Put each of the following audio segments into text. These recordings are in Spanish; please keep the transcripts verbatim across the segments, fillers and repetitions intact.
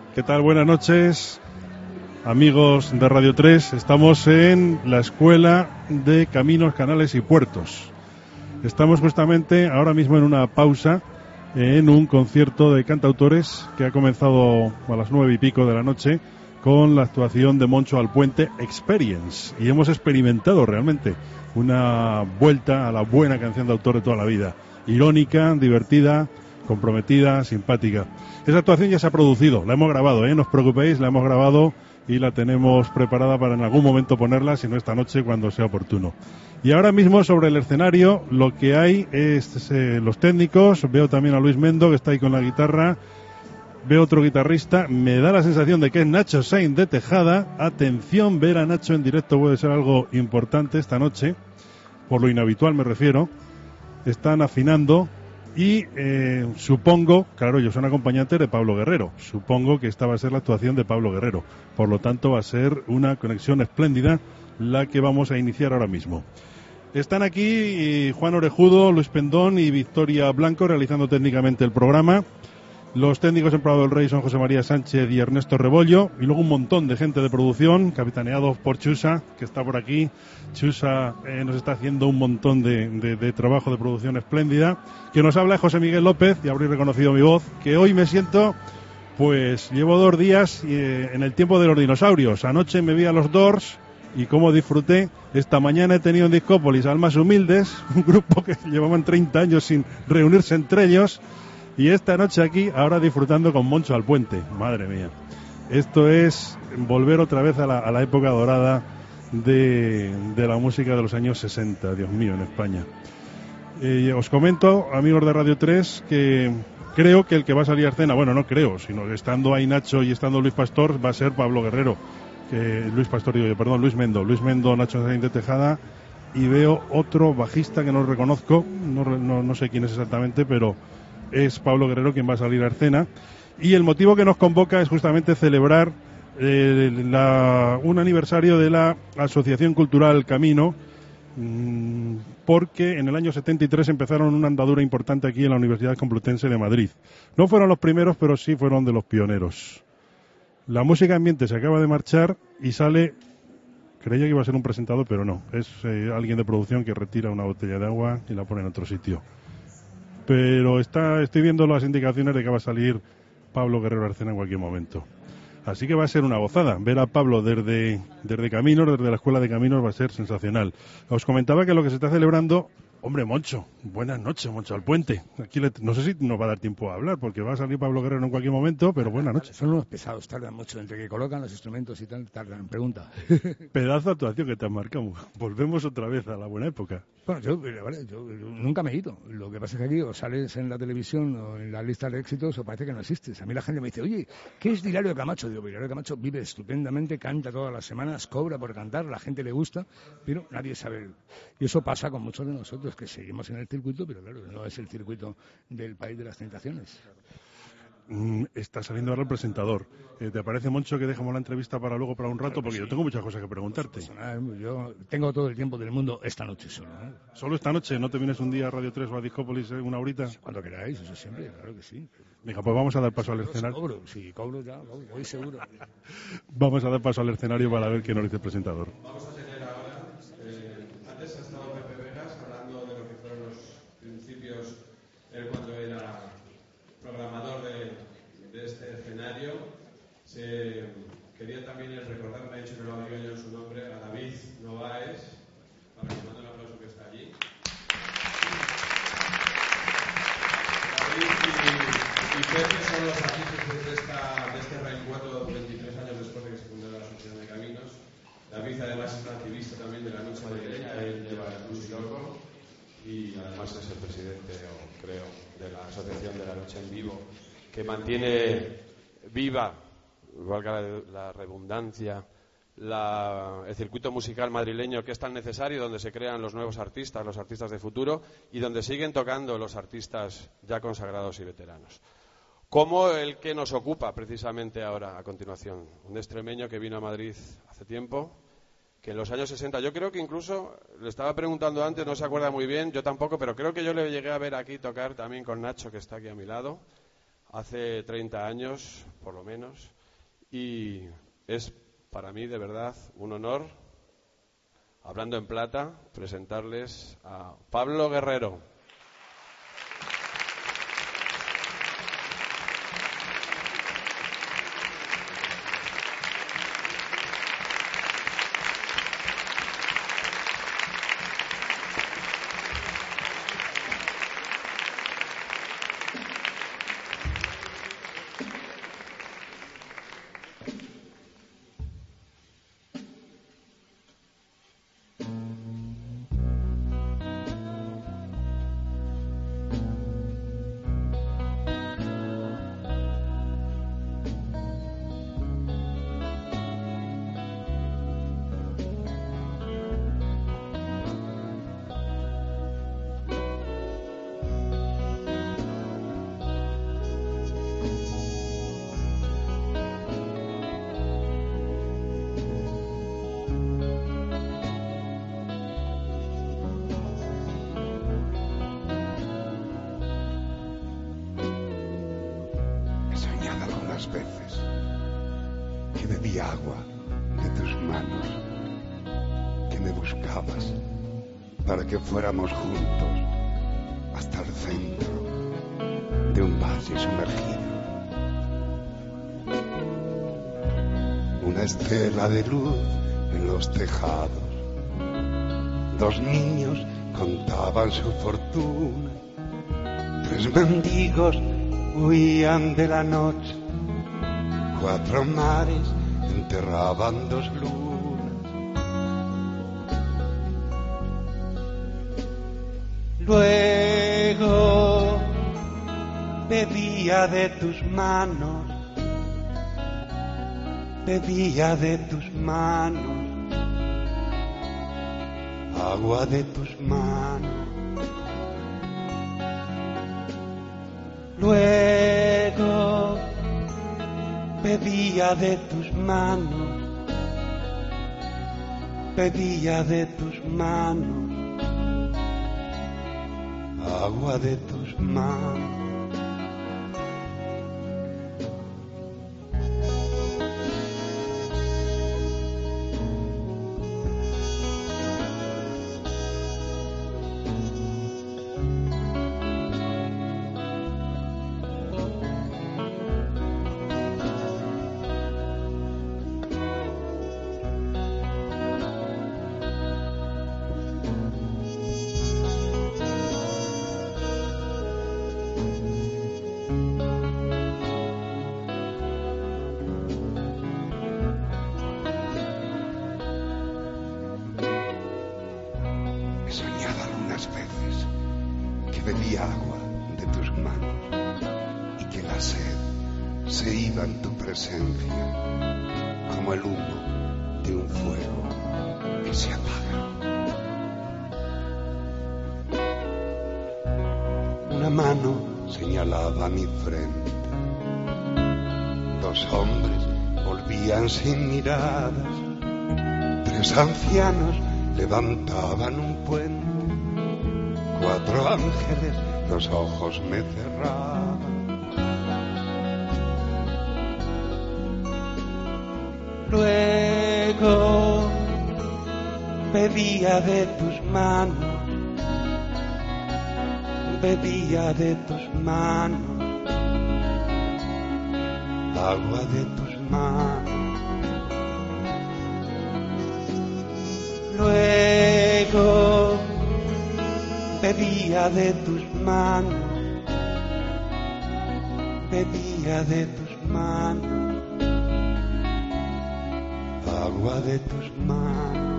¿Qué tal? Buenas noches, amigos de Radio tres. Estamos en la Escuela de Caminos, Canales y Puertos. Estamos justamente ahora mismo en una pausa en un concierto de cantautores que ha comenzado a las nueve y pico de la noche con la actuación de Moncho Alpuente Experience. Y hemos experimentado realmente una vuelta a la buena canción de autor de toda la vida. Irónica, divertida, comprometida, simpática. Esa actuación ya se ha producido, la hemos grabado, ¿eh? No os preocupéis, la hemos grabado y la tenemos preparada para en algún momento ponerla, si no esta noche, cuando sea oportuno. Y ahora mismo sobre el escenario lo que hay es eh, los técnicos. Veo también a Luis Mendo, que está ahí con la guitarra. Veo otro guitarrista. Me da la sensación de que es Nacho Sainz de Tejada. Atención, ver a Nacho en directo puede ser algo importante esta noche, por lo inhabitual me refiero. Están afinando y eh, supongo, claro, ellos son acompañantes de Pablo Guerrero, supongo que esta va a ser la actuación de Pablo Guerrero, por lo tanto va a ser una conexión espléndida la que vamos a iniciar ahora mismo. Están aquí Juan Orejudo, Luis Pendón y Victoria Blanco realizando técnicamente el programa. Los técnicos en Prado del Rey son José María Sánchez y Ernesto Rebollo, y luego un montón de gente de producción, capitaneados por Chusa, que está por aquí. Chusa eh, nos está haciendo un montón de, de, de trabajo de producción espléndida. Que nos habla José Miguel López, y habréis reconocido mi voz, que hoy me siento, pues llevo dos días eh, en el tiempo de los dinosaurios. Anoche me vi a los Doors y cómo disfruté. Esta mañana he tenido en Discópolis Almas Humildes, un grupo que llevaban treinta años sin reunirse entre ellos. Y esta noche aquí, ahora disfrutando con Moncho Alpuente. Madre mía. Esto es volver otra vez a la, a la época dorada de, de la música de los años sesenta, Dios mío, en España. Eh, os comento, amigos de Radio tres, que creo que el que va a salir a escena, bueno, no creo, sino que estando ahí Nacho y estando Luis Pastor, va a ser Pablo Guerrero. Que, Luis Pastor, digo yo, perdón, Luis Mendo. Luis Mendo, Nacho Sainz de Tejada. Y veo otro bajista que no reconozco, no, no, no sé quién es exactamente, pero es Pablo Guerrero quien va a salir a escena. Y el motivo que nos convoca es justamente celebrar eh, la, un aniversario de la Asociación Cultural Camino, mmm, porque en el año setenta y tres empezaron una andadura importante aquí en la Universidad Complutense de Madrid. No fueron los primeros, pero sí fueron de los pioneros. La música ambiente se acaba de marchar y sale, creía que iba a ser un presentador, pero no, es eh, alguien de producción que retira una botella de agua y la pone en otro sitio. Pero está, estoy viendo las indicaciones de que va a salir Pablo Guerrero a escena en cualquier momento. Así que va a ser una gozada. Ver a Pablo desde, desde Caminos, desde la Escuela de Caminos, va a ser sensacional. Os comentaba que lo que se está celebrando... Hombre, Moncho, buenas noches, Moncho Alpuente. Aquí le, no sé si nos va a dar tiempo a hablar, porque va a salir Pablo Guerrero en cualquier momento, pero buenas noches. Son unos pesados, tardan mucho. Entre que colocan los instrumentos y tal, tardan. Pregunta. Pedazo de actuación que te has marcado. Volvemos otra vez a la buena época. Bueno, yo, vale, yo, yo nunca me he ido. Lo que pasa es que aquí o sales en la televisión o en la lista de éxitos o parece que no existes. A mí la gente me dice, oye, ¿qué es Hilario Camacho? Digo, Hilario Camacho vive estupendamente, canta todas las semanas, cobra por cantar, la gente le gusta, pero nadie sabe. Y eso pasa con muchos de nosotros que seguimos en el circuito, pero claro, no es el circuito del País de las Tentaciones. Mm, está saliendo ahora el presentador. Eh, ¿Te parece, Moncho, que dejemos la entrevista para luego, para un rato? Porque sí, yo tengo muchas cosas que preguntarte. Yo tengo todo el tiempo del mundo esta noche solo. ¿eh? ¿Solo esta noche? ¿No te vienes un día a Radio tres o a Discópolis una horita? Cuando queráis, eso siempre, claro que sí. Venga, pues vamos a dar paso al escenario. Si cobro, si cobro ya, voy seguro. Vamos a dar paso al escenario para ver qué nos dice el presentador. Vamos a tener ahora, eh, antes ha estado Pepe Vegas hablando de lo que fueron los principios, él cuando era programador de, de este escenario. Se, quería también recordar, me ha dicho que lo diga yo en su nombre, a David Novaes, para que mande un aplauso que está allí. David y, y Pepe son los artífices de, esta, de este reencuentro veintitrés años después de que se fundara la Asociación de Caminos. David además es un activista también de la lucha madrileña, él lleva el Blues y Loco y además es el presidente, o creo, de la Asociación de la Lucha en Vivo, que mantiene viva, valga la, la redundancia, la, el circuito musical madrileño que es tan necesario, donde se crean los nuevos artistas, los artistas de futuro, y donde siguen tocando los artistas ya consagrados y veteranos. Como el que nos ocupa precisamente ahora, a continuación, un extremeño que vino a Madrid hace tiempo, que en los años sesenta, yo creo que incluso, le estaba preguntando antes, no se acuerda muy bien, yo tampoco, pero creo que yo le llegué a ver aquí tocar también con Nacho, que está aquí a mi lado, hace treinta años, por lo menos. Y es para mí de verdad un honor, hablando en plata, presentarles a Pablo Guerrero. Veces que bebí agua de tus manos, que me buscabas para que fuéramos juntos hasta el centro de un valle sumergido. Una estela de luz en los tejados, dos niños contaban su fortuna, tres mendigos huían de la noche, cuatro mares enterraban dos lunas. Luego bebía de tus manos, bebía de tus manos, agua de tus manos. Luego bebía de tus manos, bebía de tus manos, agua de tus manos. Bebía agua de tus manos y que la sed se iba en tu presencia como el humo de un fuego que se apaga. Una mano señalaba mi frente, dos hombres volvían sin miradas, tres ancianos levantaban un puente, cuatro ángeles los ojos me cerraban. Luego bebía de tus manos, bebía de tus manos, agua de tus manos. Luego bebía de tus manos, bebía de tus manos, agua de tus manos.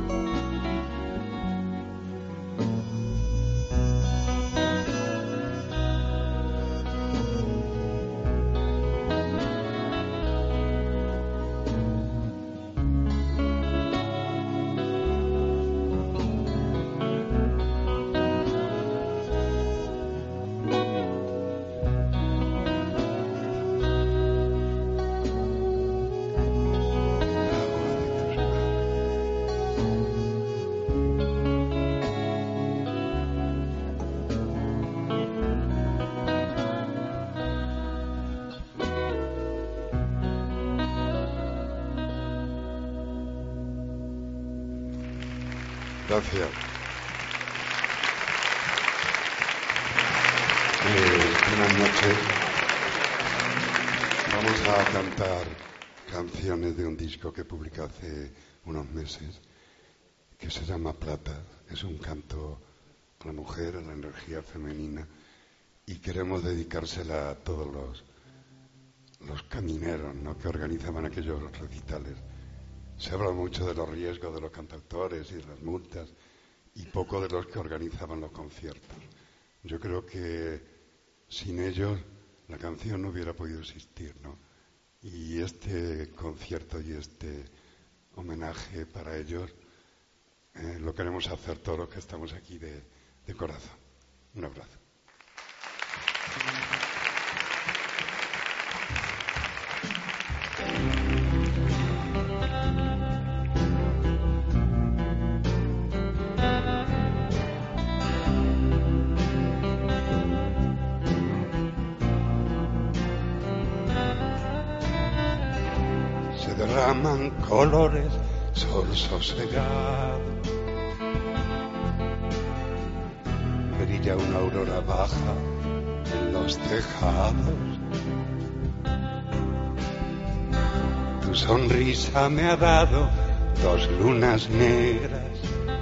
Gracias. Eh, buenas noches. Vamos a cantar canciones de un disco que publiqué hace unos meses, que se llama Plata. Es un canto a la mujer, a la energía femenina, y queremos dedicársela a todos los, los camineros, ¿no?, que organizaban aquellos recitales. Se habla mucho de los riesgos de los cantautores y de las multas, y poco de los que organizaban los conciertos. Yo creo que sin ellos la canción no hubiera podido existir, ¿no? Y este concierto y este homenaje para ellos eh, lo queremos hacer todos los que estamos aquí de, de corazón. Un abrazo. Se derraman colores, sol sosegado, brilla una aurora baja en los tejados. Tu sonrisa me ha dado dos lunas negras.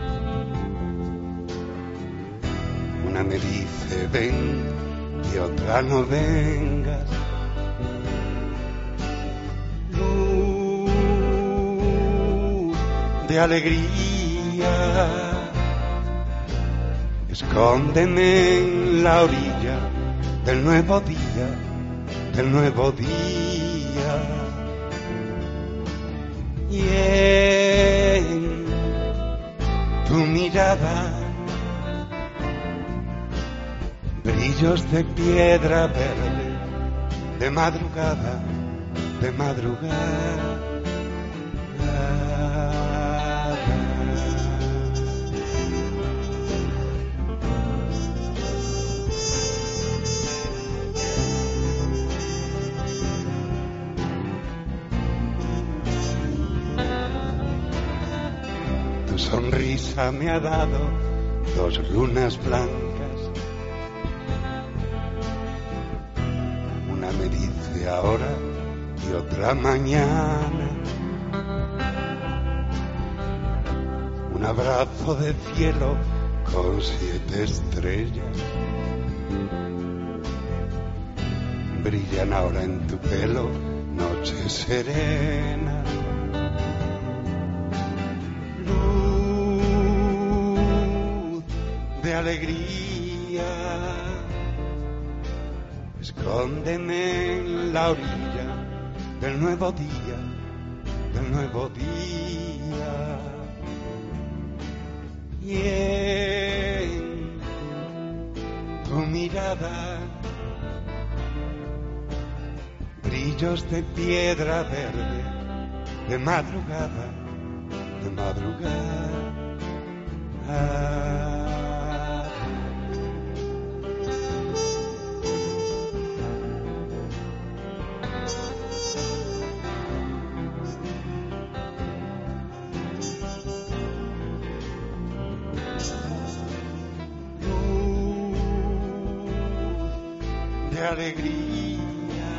Una me dice ven y otra no vengas. De alegría, escóndeme en la orilla del nuevo día, del nuevo día, y en tu mirada brillos de piedra verde, de madrugada, de madrugada. Sonrisa me ha dado dos lunas blancas. Una me dice ahora y otra mañana. Un abrazo de cielo con siete estrellas. Brillan ahora en tu pelo noches serenas. De alegría, escóndeme en la orilla del nuevo día, del nuevo día, y en tu mirada brillos de piedra verde, de madrugada, de madrugada. De alegría,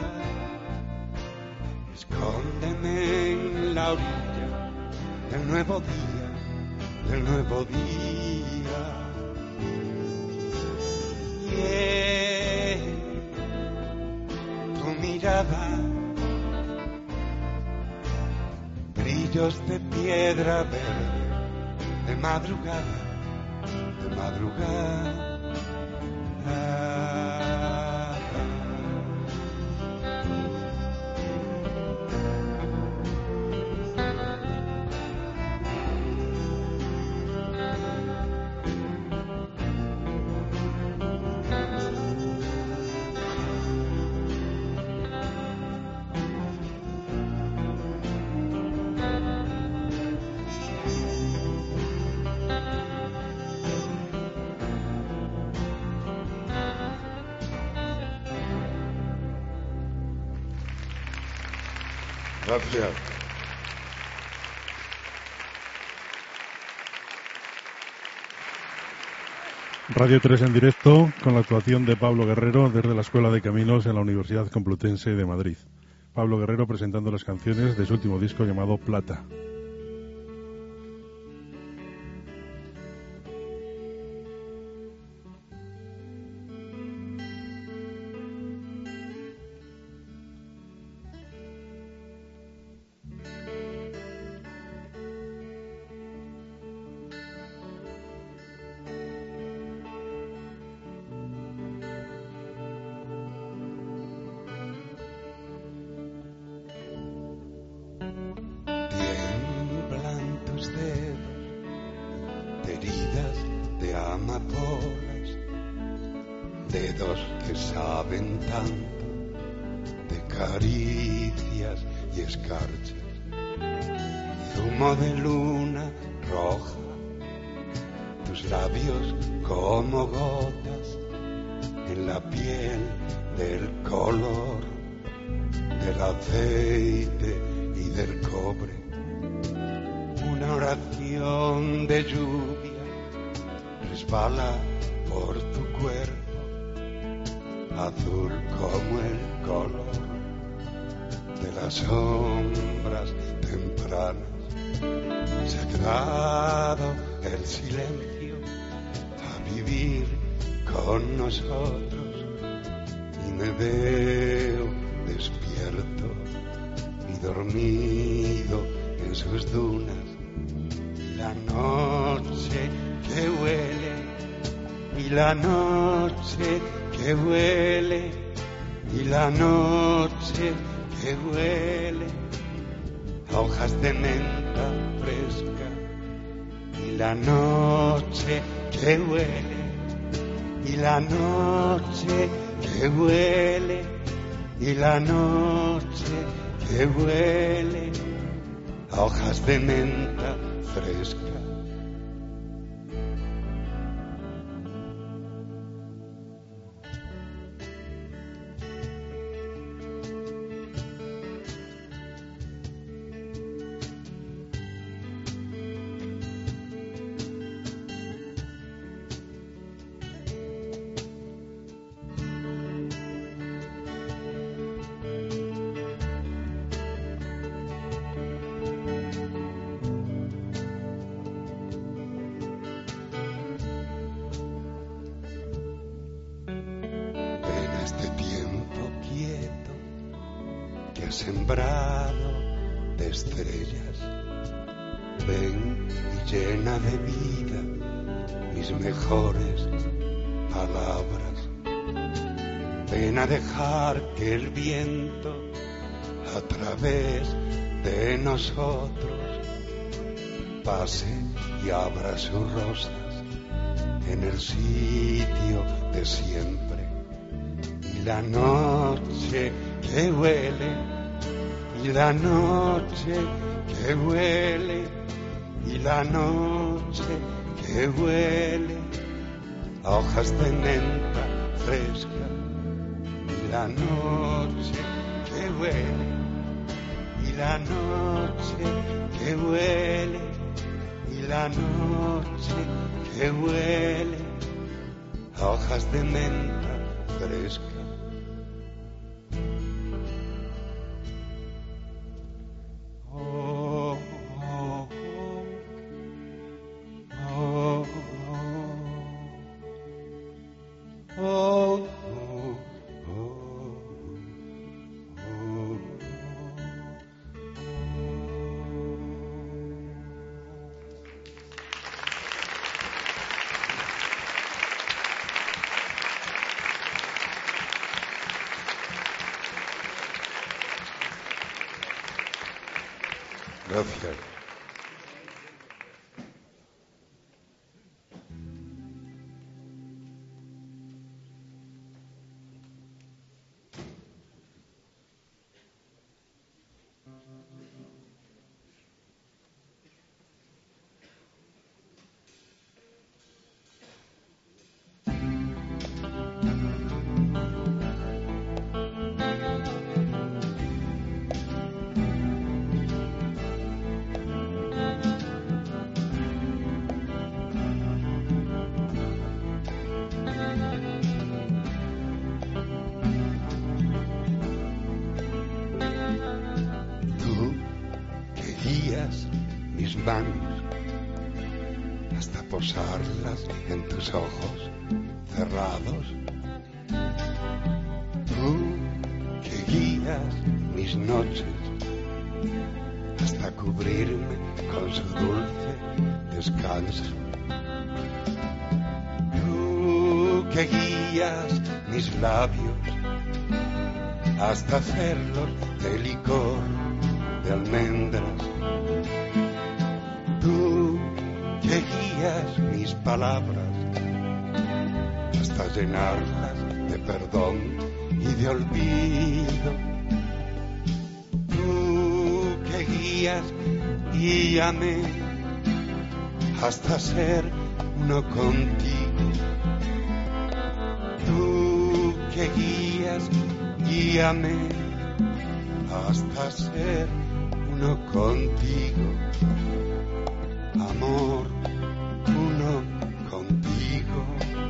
escóndeme en la orilla del nuevo día, del nuevo día, y en tu mirada brillos de piedra verde, de madrugada, de madrugada. Gracias. Radio tres en directo con la actuación de Pablo Guerrero desde la Escuela de Caminos en la Universidad Complutense de Madrid. Pablo Guerrero presentando las canciones de su último disco llamado Plata. Dedos que saben tanto de caricias y escarchas, zumo de luna roja, tus labios como gotas en la piel del color del aceite y del cobre, una oración de lluvia resbala por tu cuerpo, azul como el color de las sombras tempranas. Se ha quedado el silencio a vivir con nosotros y me veo despierto y dormido en sus dunas. La noche que huele y la noche que huele y la noche que huele a hojas de menta fresca y la noche que huele y la noche que huele y la noche que huele a hojas de menta fresca. Sembrado de estrellas, ven y llena de vida mis mejores palabras. Ven a dejar que el viento a través de nosotros pase y abra sus rosas en el sitio de siempre. Y la noche que huele y la noche que huele y la noche que huele a hojas de menta fresca y la noche que huele y la noche que huele y la noche que huele a hojas de menta fresca. Gracias. guías mis manos hasta posarlas en tus ojos cerrados. Tú que guías mis noches hasta cubrirme con su dulce descanso. Tú que guías mis labios hasta hacerlos de licor de almendras. Tú que guías mis palabras hasta llenarlas de perdón y de olvido. Tú que guías, guíame hasta ser uno contigo. Tú que guías, guíame hasta ser uno contigo. Amor, uno contigo.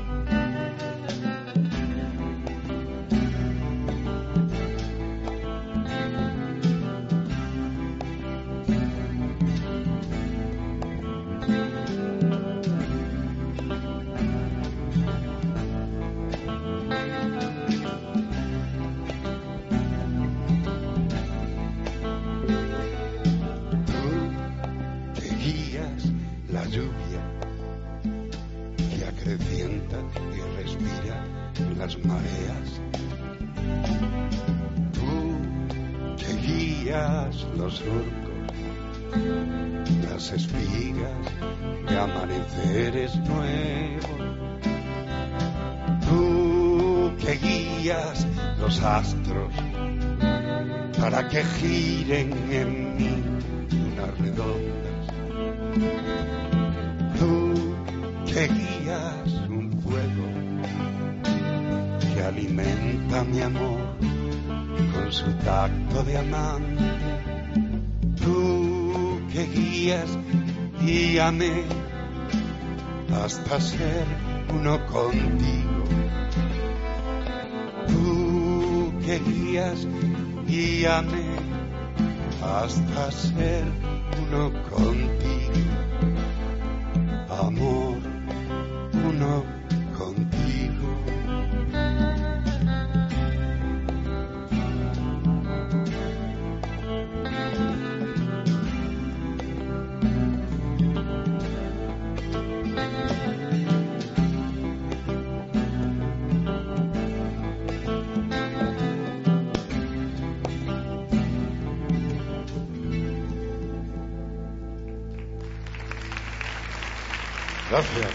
Los surcos, las espigas de amaneceres nuevos. Tú que guías los astros para que giren en mí unas redondas. Tú que guías un fuego que alimenta mi amor con su tacto de amante. Tú que guías, guíame hasta ser uno contigo. Tú que guías, guíame hasta ser uno contigo. Amor, uno contigo. Gracias.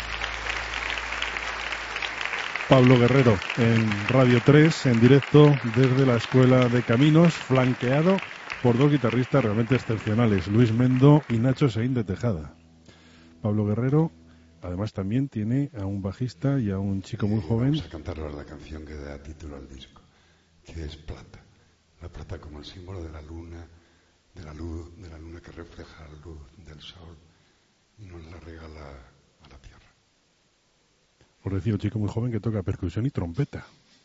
Pablo Guerrero en Radio tres, en directo desde la Escuela de Caminos, flanqueado por dos guitarristas realmente excepcionales, Luis Mendo y Nacho Seín de Tejada. Pablo Guerrero, además, también tiene a un bajista y a un chico muy joven. Vamos a cantarles la canción que da título al disco, que es Plata. La plata como el símbolo de la luna, de la luz, de la luna que refleja la luz del sol y nos la regala a la tierra. Por decir, un chico muy joven que toca percusión y trompeta.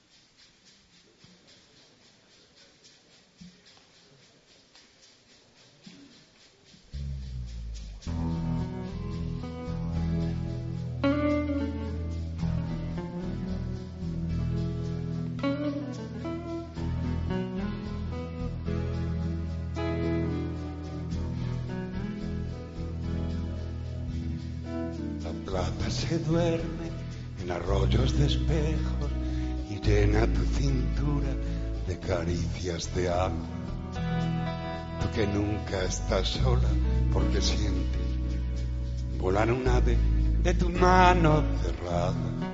Se duerme en arroyos de espejos y llena tu cintura de caricias de agua. Tú que nunca estás sola porque sientes volar un ave de tu mano cerrada.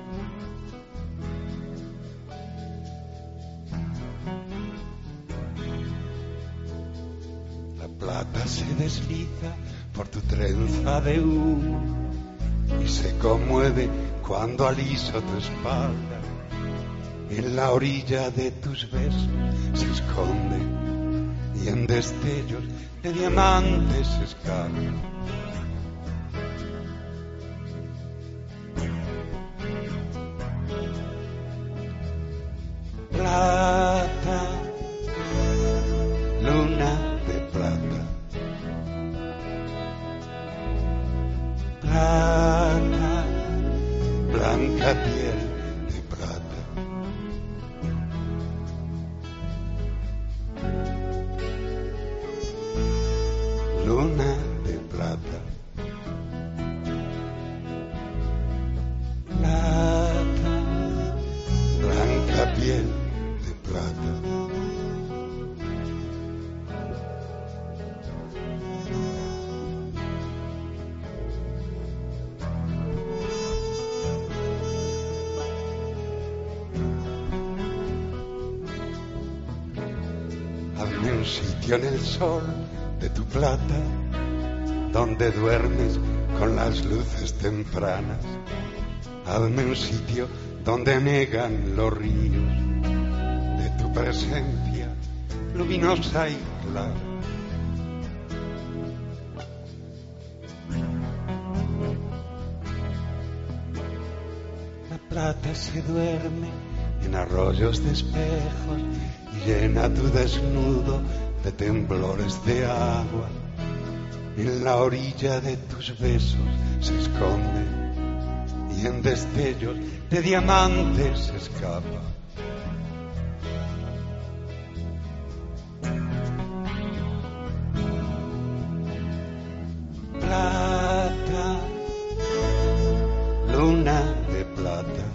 La plata se desliza por tu trenza de humo y se conmueve cuando aliso tu espalda. En la orilla de tus besos se esconde y en destellos de diamantes se escala. Plata, luna de plata, Hazme un sitio en el sol de tu plata, donde duermes con las luces tempranas. Hazme un sitio donde negan los ríos de tu presencia luminosa y clara. La plata se duerme en arroyos de espejos y llena tu desnudo de temblores de agua. En la orilla de tus besos se esconde y en destellos de diamantes se escapa. Plata, luna de plata.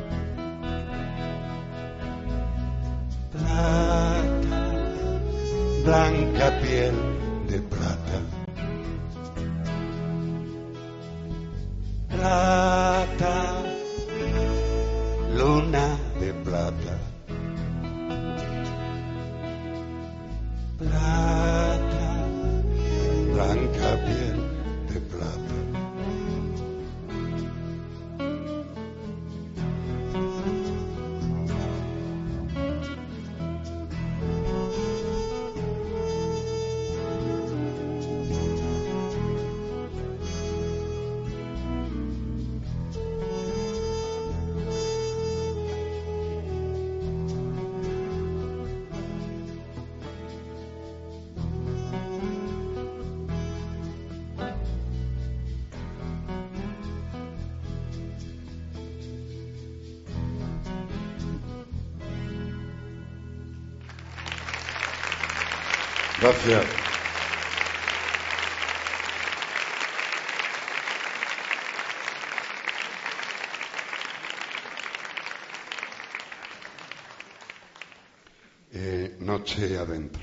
Plata, blanca piel de plata. Plata, luna de plata. Plata, blanca piel de plata. Gracias. Eh, noche adentro.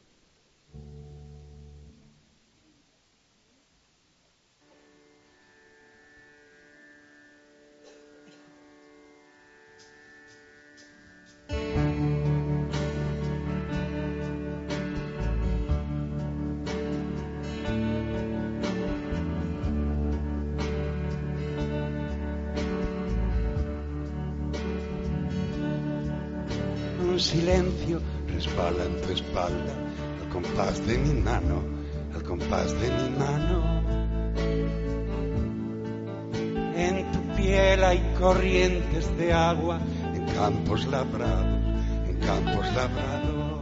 Silencio resbala en tu espalda, al compás de mi mano, al compás de mi mano. En tu piel hay corrientes de agua, en campos labrados, en campos labrados.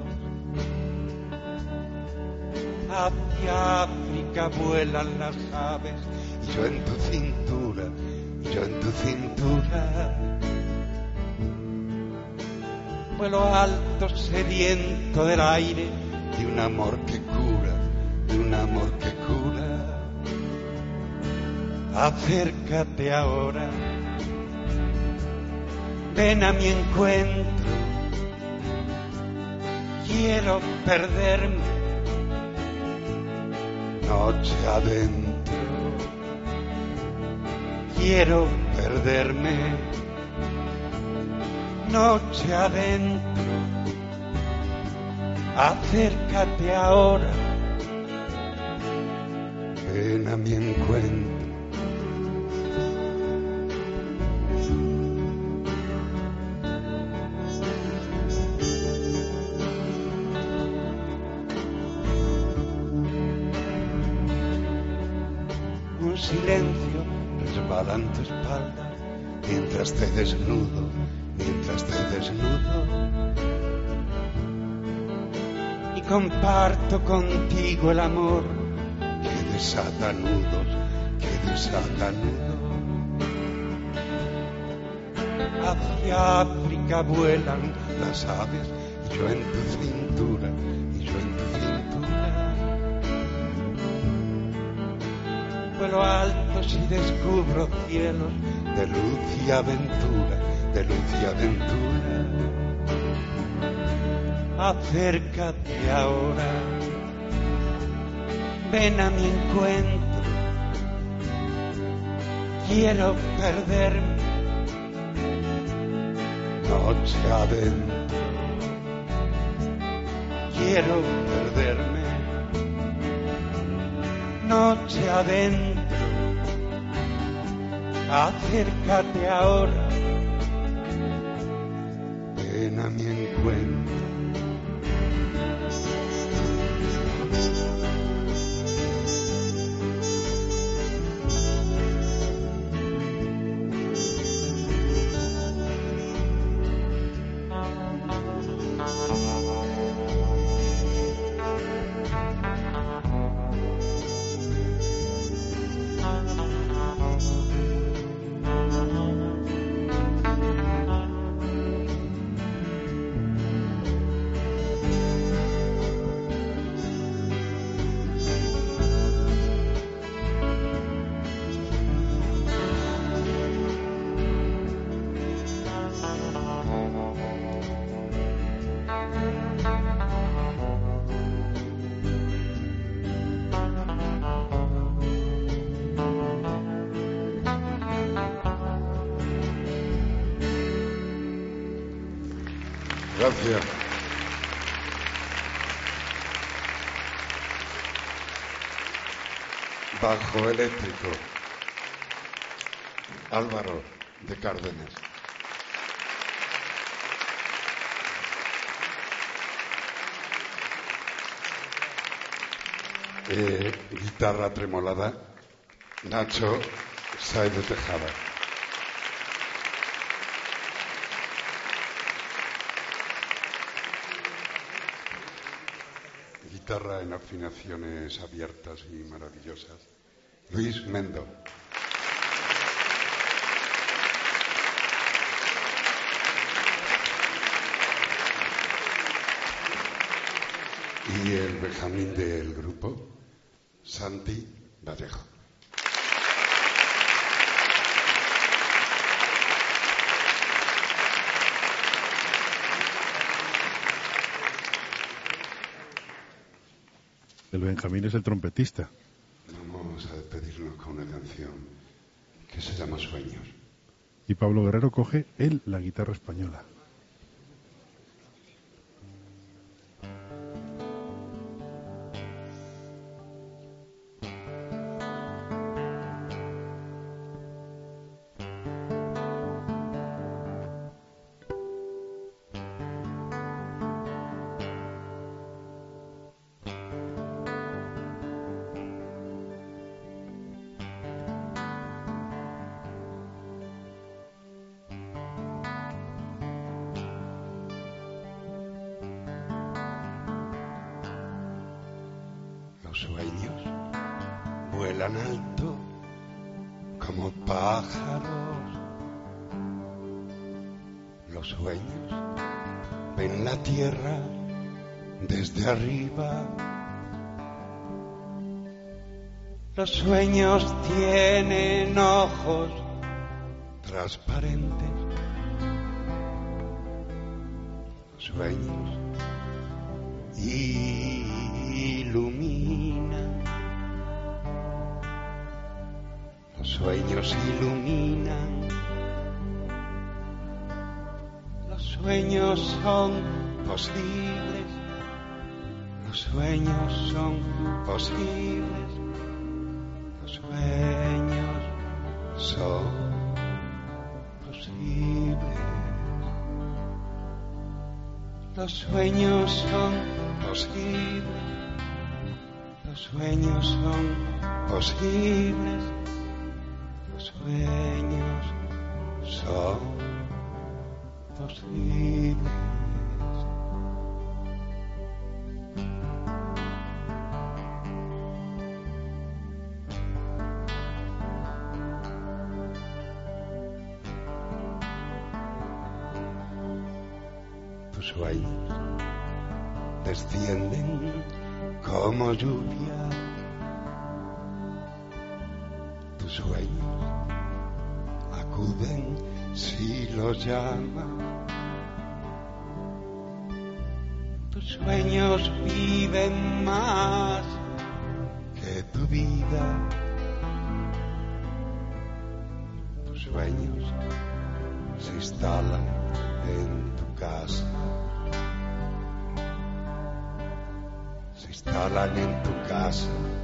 Hacia África vuelan las aves, y yo en tu cintura, y yo en tu cintura. Vuelo alto, sediento del aire, de un amor que cura, de un amor que cura. Acércate ahora, ven a mi encuentro. Quiero perderme noche adentro. Quiero perderme noche adentro. Acércate ahora, ven a mi encuentro. Un silencio resbala en tu espalda mientras te desnudo, mientras te desnudo. Y comparto contigo el amor que desata nudos, que desata nudos. Hacia África vuelan las aves, y yo en tu cintura, y yo en tu cintura. Vuelo alto si descubro cielos de luz y aventura, de luz y aventura. Acércate ahora, ven a mi encuentro. Quiero perderme noche adentro. quiero perderme. Noche adentro, acércate ahora, ven a mi encuentro. Gracias. Bajo eléctrico, Álvaro de Cárdenas. Eh, guitarra tremolada, Nacho Sáez de Tejada. Guitarra en afinaciones abiertas y maravillosas, Luis Mendo. Y el Benjamín del grupo, Santi Vallejo. El Benjamín es el trompetista. Vamos a despedirnos con una canción que se llama Sueños. Y Pablo Guerrero coge él la guitarra española. Los sueños vuelan alto como pájaros. Los sueños ven la tierra desde arriba. Los sueños tienen ojos transparentes. Los sueños iluminan. Los sueños iluminan. Los sueños son posibles. Los sueños son posibles. Los sueños son posibles. Los sueños son posibles. Los sueños son posibles. Los sueños son posibles. Tus sueños descienden como lluvia. Tus sueños acuden si los llama. Tus sueños viven más que tu vida. Tus sueños se instalan en tu casa. se instalan en tu casa.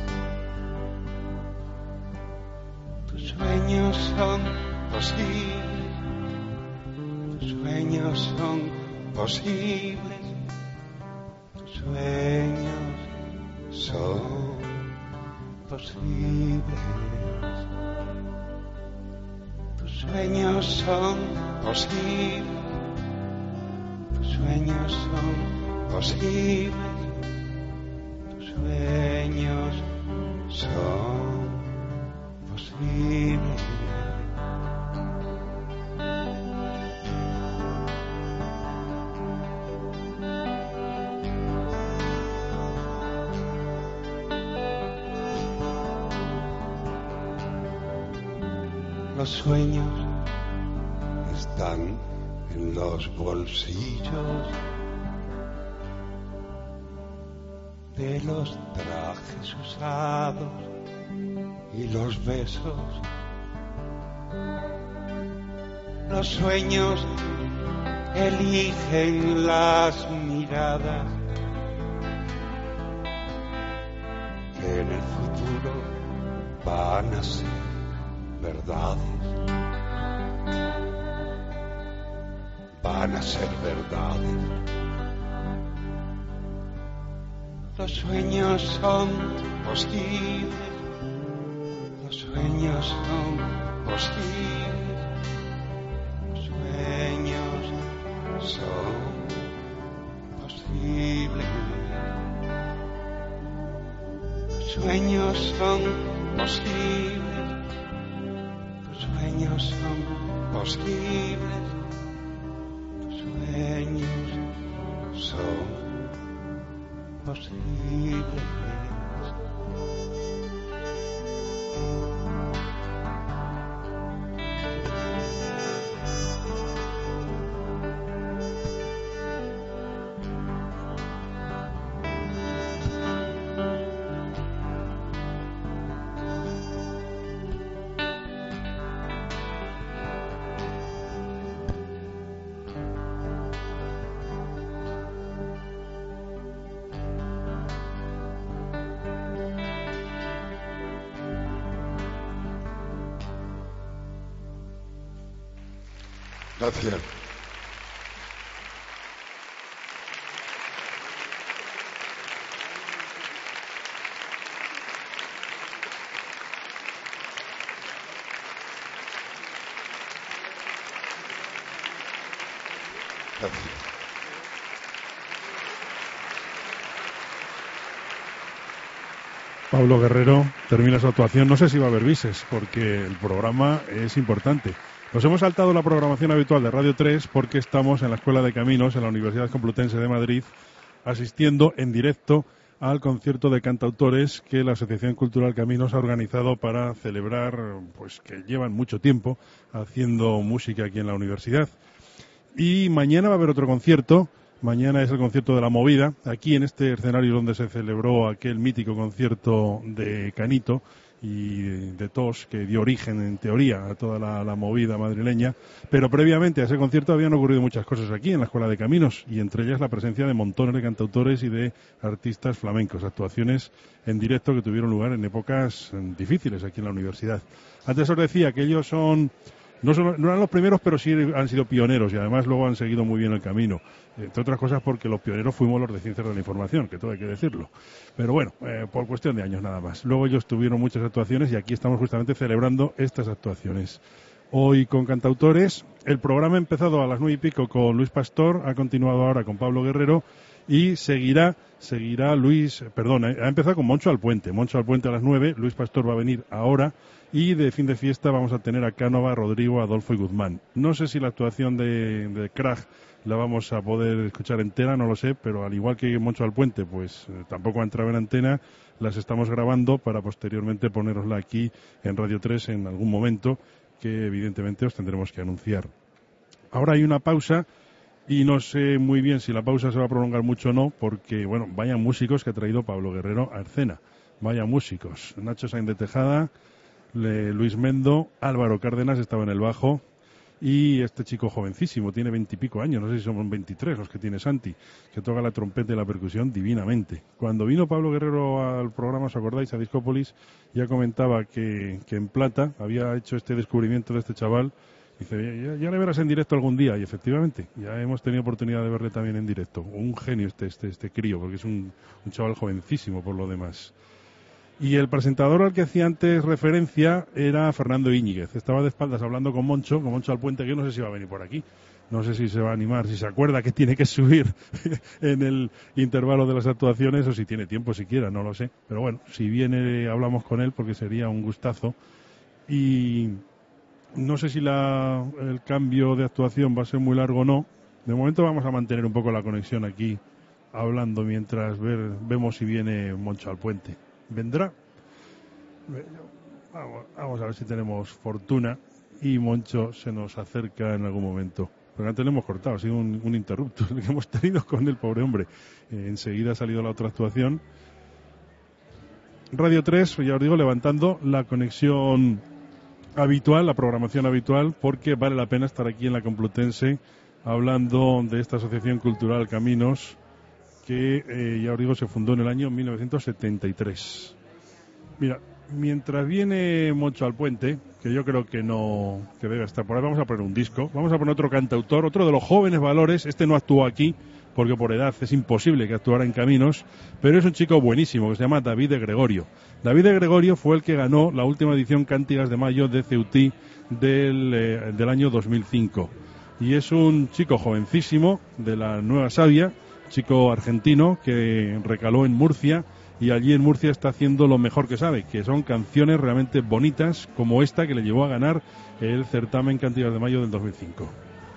Tus sueños son posibles, tus sueños son posibles, tus sueños son posibles, tus sueños son posibles, tus sueños son posibles, tus sueños son posibles. Los sueños están en los bolsillos de los trajes usados y los besos. Los sueños eligen las miradas que en el futuro van a ser verdades, van a ser verdades. Los sueños son posibles, los sueños son posibles, los sueños son posibles, los sueños son posibles. Tus sueños son posibles, tus sueños son posibles. Gracias. Gracias. Pablo Guerrero termina su actuación. No sé si va a haber bises, porque el programa es importante. Nos hemos saltado la programación habitual de Radio tres porque estamos en la Escuela de Caminos, en la Universidad Complutense de Madrid, asistiendo en directo al concierto de cantautores que la Asociación Cultural Caminos ha organizado para celebrar, pues que llevan mucho tiempo haciendo música aquí en la universidad. Y mañana va a haber otro concierto. Mañana es el concierto de La Movida, aquí en este escenario donde se celebró aquel mítico concierto de Canito y de Tos, que dio origen, en teoría, a toda la, la movida madrileña. Pero previamente a ese concierto habían ocurrido muchas cosas aquí, en la Escuela de Caminos, y entre ellas la presencia de montones de cantautores y de artistas flamencos, actuaciones en directo que tuvieron lugar en épocas difíciles aquí en la universidad. Antes os decía que ellos son... No, son, no eran los primeros, pero sí han sido pioneros y además luego han seguido muy bien el camino. Entre otras cosas porque los pioneros fuimos los de Ciencias de la Información, que todo hay que decirlo. Pero bueno, eh, por cuestión de años nada más. Luego ellos tuvieron muchas actuaciones y aquí estamos justamente celebrando estas actuaciones. Hoy con cantautores. El programa ha empezado a las nueve y pico con Luis Pastor, ha continuado ahora con Pablo Guerrero y seguirá, seguirá Luis, perdón, ha empezado con Moncho Alpuente. Moncho Alpuente a las nueve, Luis Pastor va a venir ahora. Y de fin de fiesta vamos a tener a Cánova, Rodrigo, Adolfo y Guzmán. No sé si la actuación de, de Krag la vamos a poder escuchar entera, no lo sé, pero al igual que Moncho Alpuente, pues eh, tampoco ha entrado en antena, las estamos grabando para posteriormente ponerosla aquí en Radio tres en algún momento, que evidentemente os tendremos que anunciar. Ahora hay una pausa y no sé muy bien si la pausa se va a prolongar mucho o no, porque, bueno, vaya músicos que ha traído Pablo Guerrero a escena. Vaya músicos. Nacho Sainz de Tejada, Luis Mendo, Álvaro Cárdenas estaba en el bajo Y este chico jovencísimo, tiene veintipico años, no sé si son veintitrés los que tiene Santi, que toca la trompeta y la percusión divinamente. Cuando vino Pablo Guerrero al programa, ¿os acordáis? A Discópolis, ya comentaba que, que en Plata había hecho este descubrimiento de este chaval. Dice, ya, ya le verás en directo algún día, y efectivamente, ya hemos tenido oportunidad de verle también en directo. Un genio este, este, este crío, porque es un, un chaval jovencísimo por lo demás. Y el presentador al que hacía antes referencia era Fernando Íñiguez. Estaba de espaldas hablando con Moncho, con Moncho Alpuente, que yo no sé si va a venir por aquí. No sé si se va a animar, si se acuerda que tiene que subir en el intervalo de las actuaciones o si tiene tiempo siquiera, no lo sé. Pero bueno, si viene hablamos con él porque sería un gustazo. Y no sé si la, el cambio de actuación va a ser muy largo o no. De momento vamos a mantener un poco la conexión aquí, hablando mientras ver, vemos si viene Moncho Alpuente. ¿Vendrá? Vamos, vamos a ver si tenemos fortuna y Moncho se nos acerca en algún momento. Pero antes lo hemos cortado, ha sido un, un interrupto el que hemos tenido con el pobre hombre. Eh, enseguida ha salido la otra actuación. Radio tres, ya os digo, levantando la conexión habitual, la programación habitual, porque vale la pena estar aquí en la Complutense hablando de esta asociación cultural Caminos, que eh, ya os digo se fundó en el año mil novecientos setenta y tres. Mira, mientras viene Moncho Alpuente, que yo creo que no que debe estar por ahí, vamos a poner un disco, vamos a poner otro cantautor, otro de los jóvenes valores. Este no actuó aquí porque por edad es imposible que actuara en Caminos, pero es un chico buenísimo que se llama David de Gregorio. David de Gregorio fue el que ganó la última edición Cántigas de Mayo de Ceutí del, eh, del año dos mil cinco, y es un chico jovencísimo de la Nueva Sabia, chico argentino que recaló en Murcia, y allí en Murcia está haciendo lo mejor que sabe, que son canciones realmente bonitas como esta que le llevó a ganar el certamen Cánticas de Mayo del dos mil cinco.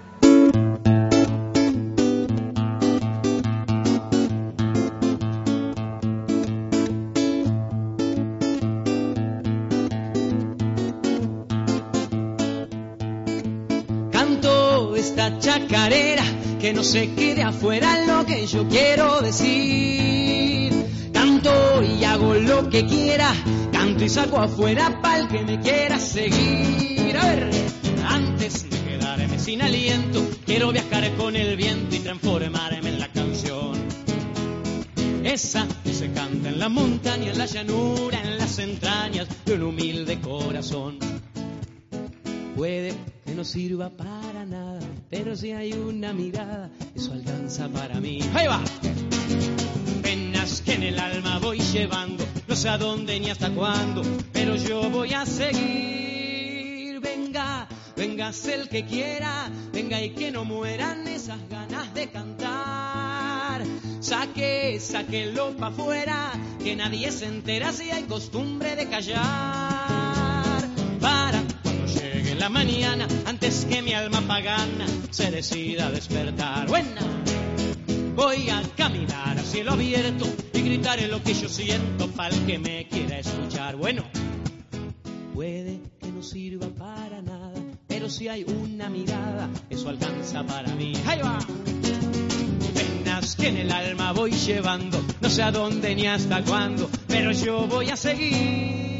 Canto esta chacarera, que no se quede afuera lo que yo quiero decir. Canto y hago lo que quiera, canto y saco afuera pa'l que me quiera seguir. A ver, antes de quedarme sin aliento, quiero viajar con el viento y transformarme en la canción. Esa que se canta en la montaña, en la llanura, en las entrañas de un humilde corazón. Puede que no sirva para nada, pero si hay una mirada, eso alcanza para mí. ¡Ahí va! Penas que en el alma voy llevando, no sé a dónde ni hasta cuándo, pero yo voy a seguir. Venga, véngase el que quiera, venga y que no mueran esas ganas de cantar. Saque, sáquelo pa' afuera, que nadie se entera si hay costumbre de callar. Para llegue la mañana, antes que mi alma pagana se decida a despertar. Buena, voy a caminar a cielo abierto y gritaré lo que yo siento pa'l que me quiera escuchar. Bueno, puede que no sirva para nada, pero si hay una mirada, eso alcanza para mí. ¡Ahí va! Penas que en el alma voy llevando, no sé a dónde ni hasta cuándo, pero yo voy a seguir.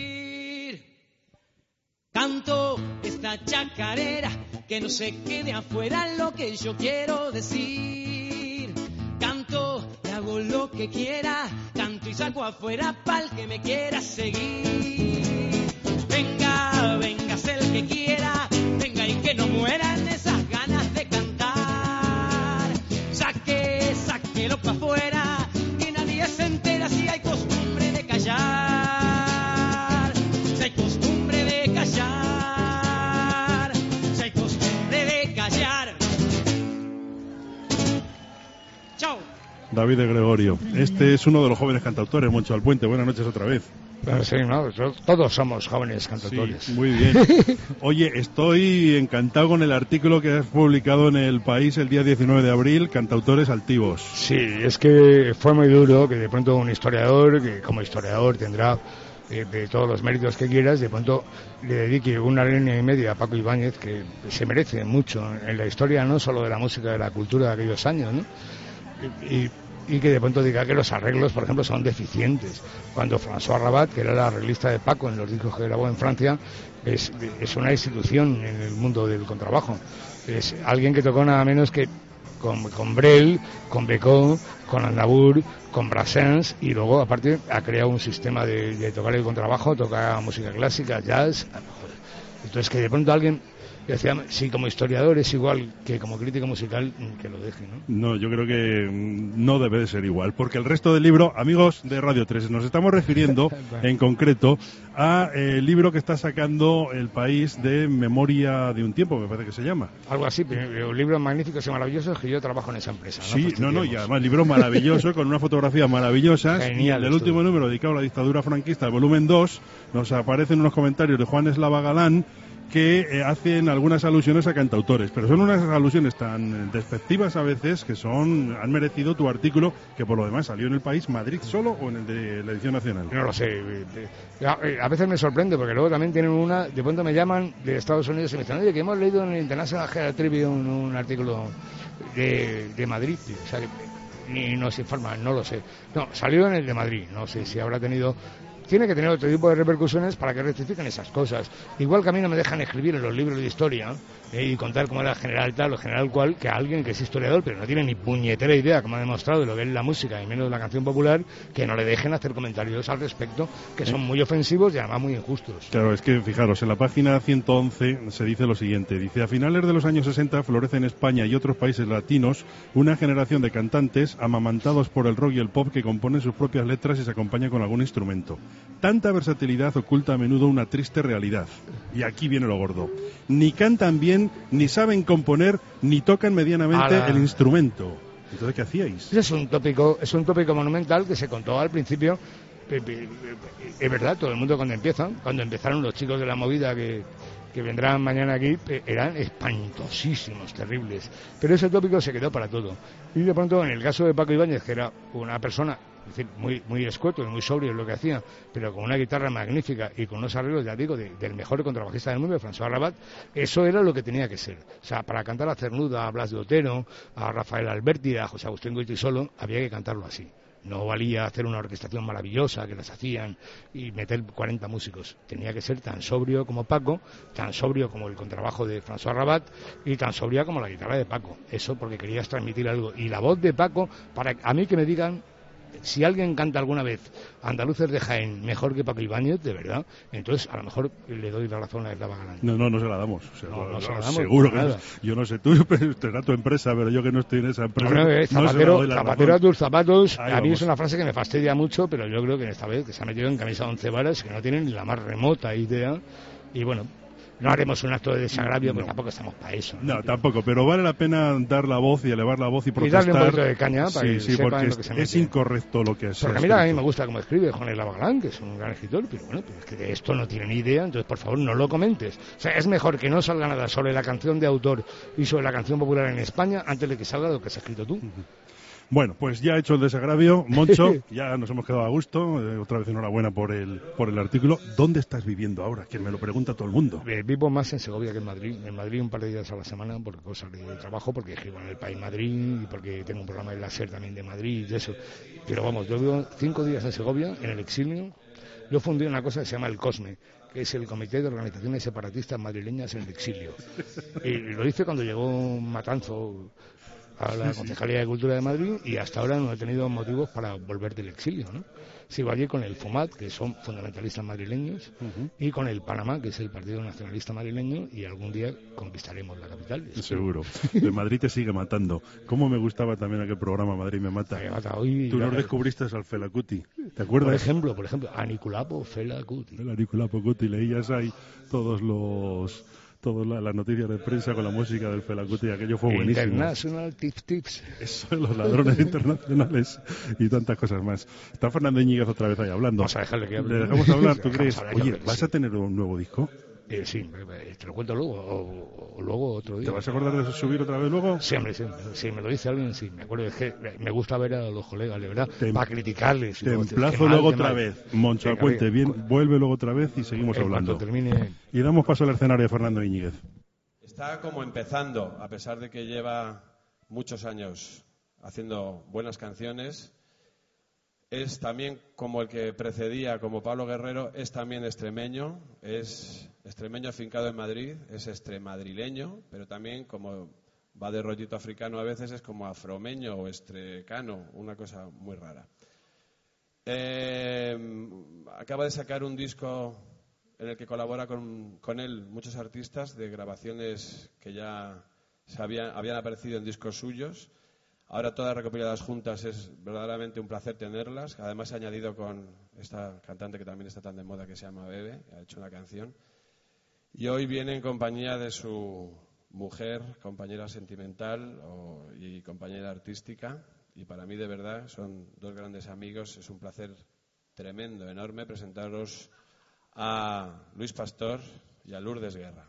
Canto esta chacarera, que no se quede afuera lo que yo quiero decir. Canto y hago lo que quiera, canto y saco afuera pa'l que me quiera seguir. Venga, véngase el que quiera, venga y que no mueran esas ganas de cantar. Saque, sáquelo pa' afuera, que nadie se entera si hay costumbre de callar. Si hay costumbre de callar, si hay costumbre de callar. Chao. David de Gregorio. Este es uno de los jóvenes cantautores, Moncho Alpuente. Buenas noches otra vez. Sí, no, todos somos jóvenes cantautores. Sí, muy bien. Oye, estoy encantado con el artículo que has publicado en El País el día diecinueve de abril, Cantautores Altivos. Sí, es que fue muy duro que de pronto un historiador, que como historiador tendrá de, de todos los méritos que quieras, de pronto le dedique una línea y media a Paco Ibáñez, que se merece mucho en la historia no solo de la música, de la cultura de aquellos años, ¿no? Y, y que de pronto diga que los arreglos, por ejemplo, son deficientes. Cuando François Rabat, que era el arreglista de Paco en los discos que grabó en Francia, es, es una institución en el mundo del contrabajo. Es alguien que tocó nada menos que con, con Brel, con Becot, con Aznavour, con Brassens, y luego aparte ha creado un sistema de, de tocar el contrabajo, tocar música clásica, jazz. Entonces que de pronto alguien decía, sí, como historiador es igual que como crítico musical, que lo deje, ¿no? No, yo creo que no debe de ser igual, porque el resto del libro, amigos de Radio tres, nos estamos refiriendo bueno. en concreto a eh, el libro que está sacando El País de Memoria de un Tiempo, me parece que se llama. Algo así, un libro magnífico y maravilloso, que yo trabajo en esa empresa. Sí, no, no, y además libro maravilloso, con una fotografía maravillosa. Genial. El último número dedicado a la dictadura franquista, el volumen dos, nos aparecen unos comentarios de Juan Eslava Galán, que eh, hacen algunas alusiones a cantautores, pero son unas alusiones tan despectivas a veces que son han merecido tu artículo, que por lo demás salió en El País, Madrid solo o en el de la edición nacional. No lo sé, a veces me sorprende porque luego también tienen una, de pronto me llaman de Estados Unidos y me dicen, oye, que hemos leído en el International Herald Tribune un artículo de, de Madrid, o sea, ni nos informan, no lo sé. No, salió en el de Madrid, no sé si habrá tenido... Tiene que tener otro tipo de repercusiones para que rectifiquen esas cosas. Igual que a mí no me dejan escribir en los libros de historia eh, y contar cómo era general tal o general cual, que a alguien que es historiador pero no tiene ni puñetera idea, como ha demostrado, de lo que es la música y menos de la canción popular, que no le dejen hacer comentarios al respecto que son muy ofensivos y además muy injustos. Claro, es que fijaros, en la página ciento once se dice lo siguiente, dice, a finales de los años sesenta florece en España y otros países latinos una generación de cantantes amamantados por el rock y el pop que componen sus propias letras y se acompañan con algún instrumento. Tanta versatilidad oculta a menudo una triste realidad. Y aquí viene lo gordo. Ni cantan bien, ni saben componer, ni tocan medianamente el instrumento. Entonces, ¿qué hacíais? Es un tópico, es un tópico monumental que se contó al principio. Es verdad, todo el mundo cuando empieza, cuando empezaron los chicos de la movida que, que vendrán mañana aquí, eran espantosísimos, terribles. Pero ese tópico se quedó para todo. Y de pronto, en el caso de Paco Ibáñez, que era una persona... Es decir, muy, muy escueto y muy sobrio en lo que hacía, pero con una guitarra magnífica y con unos arreglos, ya digo, de, del mejor contrabajista del mundo, de François Rabat, eso era lo que tenía que ser. O sea, para cantar a Cernuda, a Blas de Otero, a Rafael Alberti, a José Agustín Goiti solo, había que cantarlo así. No valía hacer una orquestación maravillosa que las hacían y meter cuarenta músicos. Tenía que ser tan sobrio como Paco, tan sobrio como el contrabajo de François Rabat y tan sobria como la guitarra de Paco. Eso porque querías transmitir algo. Y la voz de Paco, para a mí que me digan, si alguien canta alguna vez Andaluces de Jaén mejor que Paco Ibáñez, de verdad, entonces a lo mejor le doy la razón a Eslava Galán. No, no, no se la damos. O sea, no, no, no se la damos. Seguro que no, yo no sé tú, pero será tu empresa, pero yo que no estoy en esa empresa. No, no, eh, zapatero, no zapatero a tus zapatos. Ahí a mí vamos. Es una frase que me fastidia mucho, pero yo creo que esta vez que se ha metido en camisa de once varas, que no tienen ni la más remota idea. Y bueno, no haremos un acto de desagravio, no. Pero tampoco estamos para eso. No, ¿no? tampoco, pero vale la pena dar la voz y elevar la voz y protestar. Y darle un poquito de caña para sí, que sí, sepan porque lo que se mete. es incorrecto lo que es. Porque mira, a mí me gusta cómo escribe Juan Eslava Galán, que es un gran escritor, pero bueno, pues es que de esto no tiene ni idea, entonces por favor no lo comentes. O sea, es mejor que no salga nada sobre la canción de autor y sobre la canción popular en España antes de que salga lo que has escrito tú. Uh-huh. Bueno, pues ya hecho el desagravio, Moncho, ya nos hemos quedado a gusto. Eh, otra vez enhorabuena por el por el artículo. ¿Dónde estás viviendo ahora? Que me lo pregunta todo el mundo. Eh, vivo más en Segovia que en Madrid. En Madrid un par de días a la semana por cosas de trabajo, porque escribo en El País Madrid y porque tengo un programa de la SER también de Madrid y eso. Pero vamos, yo vivo cinco días en Segovia, en el exilio. Yo fundé una cosa que se llama el COSME, que es el Comité de Organizaciones Separatistas Madrileñas en el Exilio. Y lo hice cuando llegó Matanzo a la Concejalía de Cultura de Madrid y hasta ahora no he tenido motivos para volver del exilio, ¿no? Sigo allí con el FUMAT, que son fundamentalistas madrileños, uh-huh. y con el Panamá, que es el Partido Nacionalista Madrileño, y algún día conquistaremos la capital. Seguro. De Madrid te sigue matando. ¿Cómo me gustaba también aquel programa Madrid me mata? Me mata hoy. Tú nos descubriste al Fela Kuti, ¿te acuerdas? Por ejemplo, por ejemplo, Aniculapo Fela Kuti. El Aniculapo Kuti, leías ahí todos los... todas las la noticias de prensa con la música del Fela Kuti, aquello fue buenísimo. International Tips Tips. Eso, los ladrones internacionales y tantas cosas más. Está Fernando Íñiguez otra vez ahí hablando. Vamos a dejarle que hable. ¿Le dejamos hablar, tú crees? Oye, Oye, ¿vas sí. a tener un nuevo disco? Eh, sí, te lo cuento luego, o, o luego otro día. ¿Te vas a acordar de subir otra vez luego? Sí, hombre, sí, sí, me lo dice alguien, sí, me acuerdo. Es que me gusta ver a los colegas, de verdad, Tem, para criticarles. Te emplazo luego otra mal. vez, Moncho, Venga, cuente bien, bien, vuelve luego otra vez y seguimos en hablando. Termine... Y damos paso al escenario de Fernando Íñiguez. Está como empezando, a pesar de que lleva muchos años haciendo buenas canciones. Es también, como el que precedía, como Pablo Guerrero, es también extremeño, es extremeño afincado en Madrid, es extremadrileño, pero también, como va de rollito africano a veces, es como afromeño o estrecano, una cosa muy rara. Eh, acaba de sacar un disco en el que colabora con, con él muchos artistas de grabaciones que ya se habían, habían aparecido en discos suyos. Ahora todas recopiladas juntas, es verdaderamente un placer tenerlas. Además se ha añadido con esta cantante que también está tan de moda, que se llama Bebe, ha hecho una canción. Y hoy viene en compañía de su mujer, compañera sentimental o, y compañera artística. Y para mí, de verdad, son dos grandes amigos. Es un placer tremendo, enorme, presentaros a Luis Pastor y a Lourdes Guerra.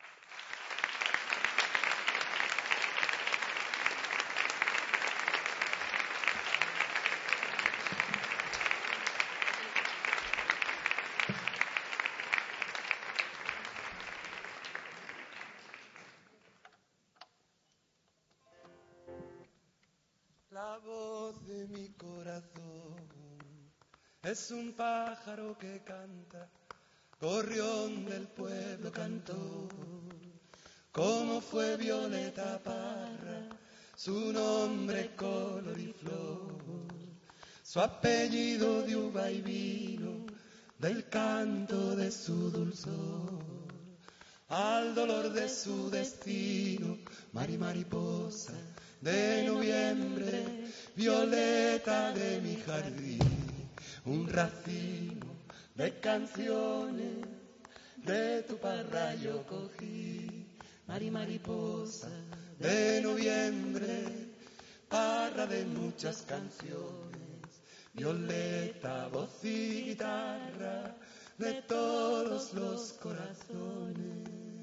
La voz de mi corazón es un pájaro que canta, gorrión del pueblo cantó. Como fue Violeta Parra, su nombre color y flor, su apellido de uva y vino, del canto de su dulzor, al dolor de su destino, mari mariposa de noviembre, violeta de mi jardín, un racimo de canciones de tu parra yo cogí, mari mariposa de noviembre, parra de muchas canciones, violeta, voz y guitarra de todos los corazones.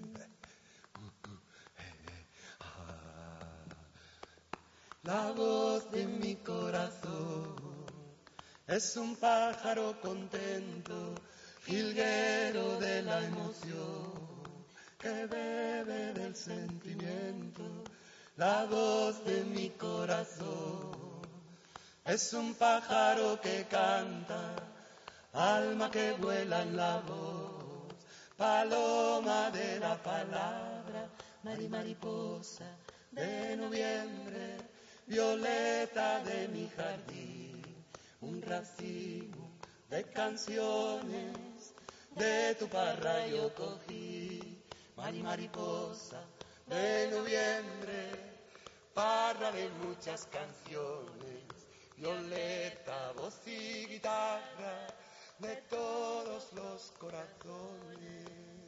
La voz de mi corazón es un pájaro contento, jilguero de la emoción, que bebe del sentimiento. La voz de mi corazón es un pájaro que canta, alma que vuela en la voz, paloma de la palabra, mari mariposa de noviembre, violeta de mi jardín, un racimo de canciones de tu parra yo cogí, mari mariposa de noviembre, parra de muchas canciones, violeta, voz y guitarra de todos los corazones.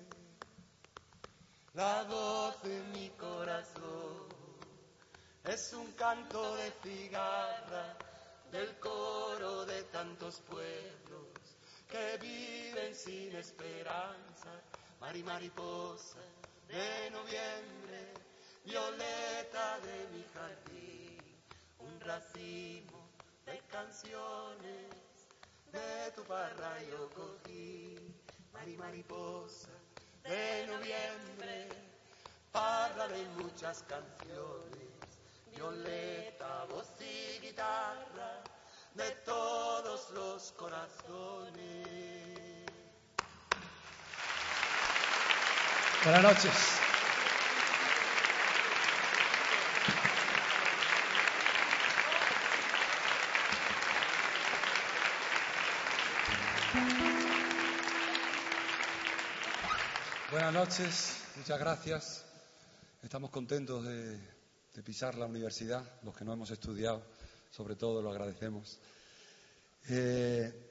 La voz de mi corazón es un canto de cigarra del coro de tantos pueblos que viven sin esperanza, mari mariposa de noviembre, violeta de mi jardín, un racimo de canciones de tu parra yo cogí, mari mariposa de noviembre, parra de muchas canciones, violeta, voz y guitarra de todos los corazones. Buenas noches. Buenas noches, muchas gracias. Estamos contentos de, de pisar la universidad, los que no hemos estudiado, sobre todo lo agradecemos. Eh,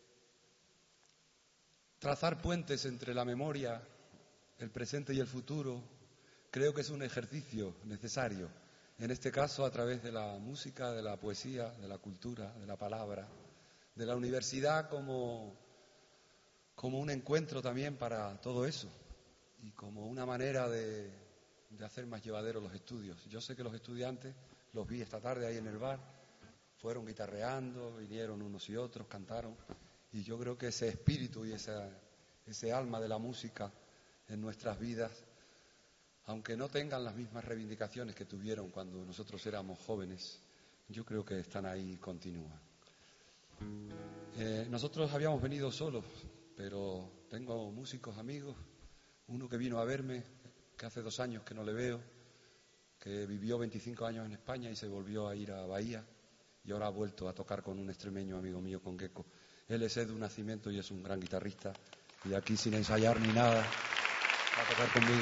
trazar puentes entre la memoria, el presente y el futuro, creo que es un ejercicio necesario, en este caso a través de la música, de la poesía, de la cultura, de la palabra, de la universidad como, como un encuentro también para todo eso y como una manera de, de hacer más llevaderos los estudios. Yo sé que los estudiantes, los vi esta tarde ahí en el bar, fueron guitarreando, vinieron unos y otros, cantaron, y yo creo que ese espíritu y esa, ese alma de la música en nuestras vidas, aunque no tengan las mismas reivindicaciones que tuvieron cuando nosotros éramos jóvenes, yo creo que están ahí y continúan. Eh, nosotros habíamos venido solos, pero tengo músicos amigos, uno que vino a verme, que hace dos años que no le veo, que vivió veinticinco años en España y se volvió a ir a Bahía y ahora ha vuelto a tocar con un extremeño amigo mío, con Gecko. Él es Edu Nacimiento y es un gran guitarrista y aquí sin ensayar ni nada va a tocar conmigo.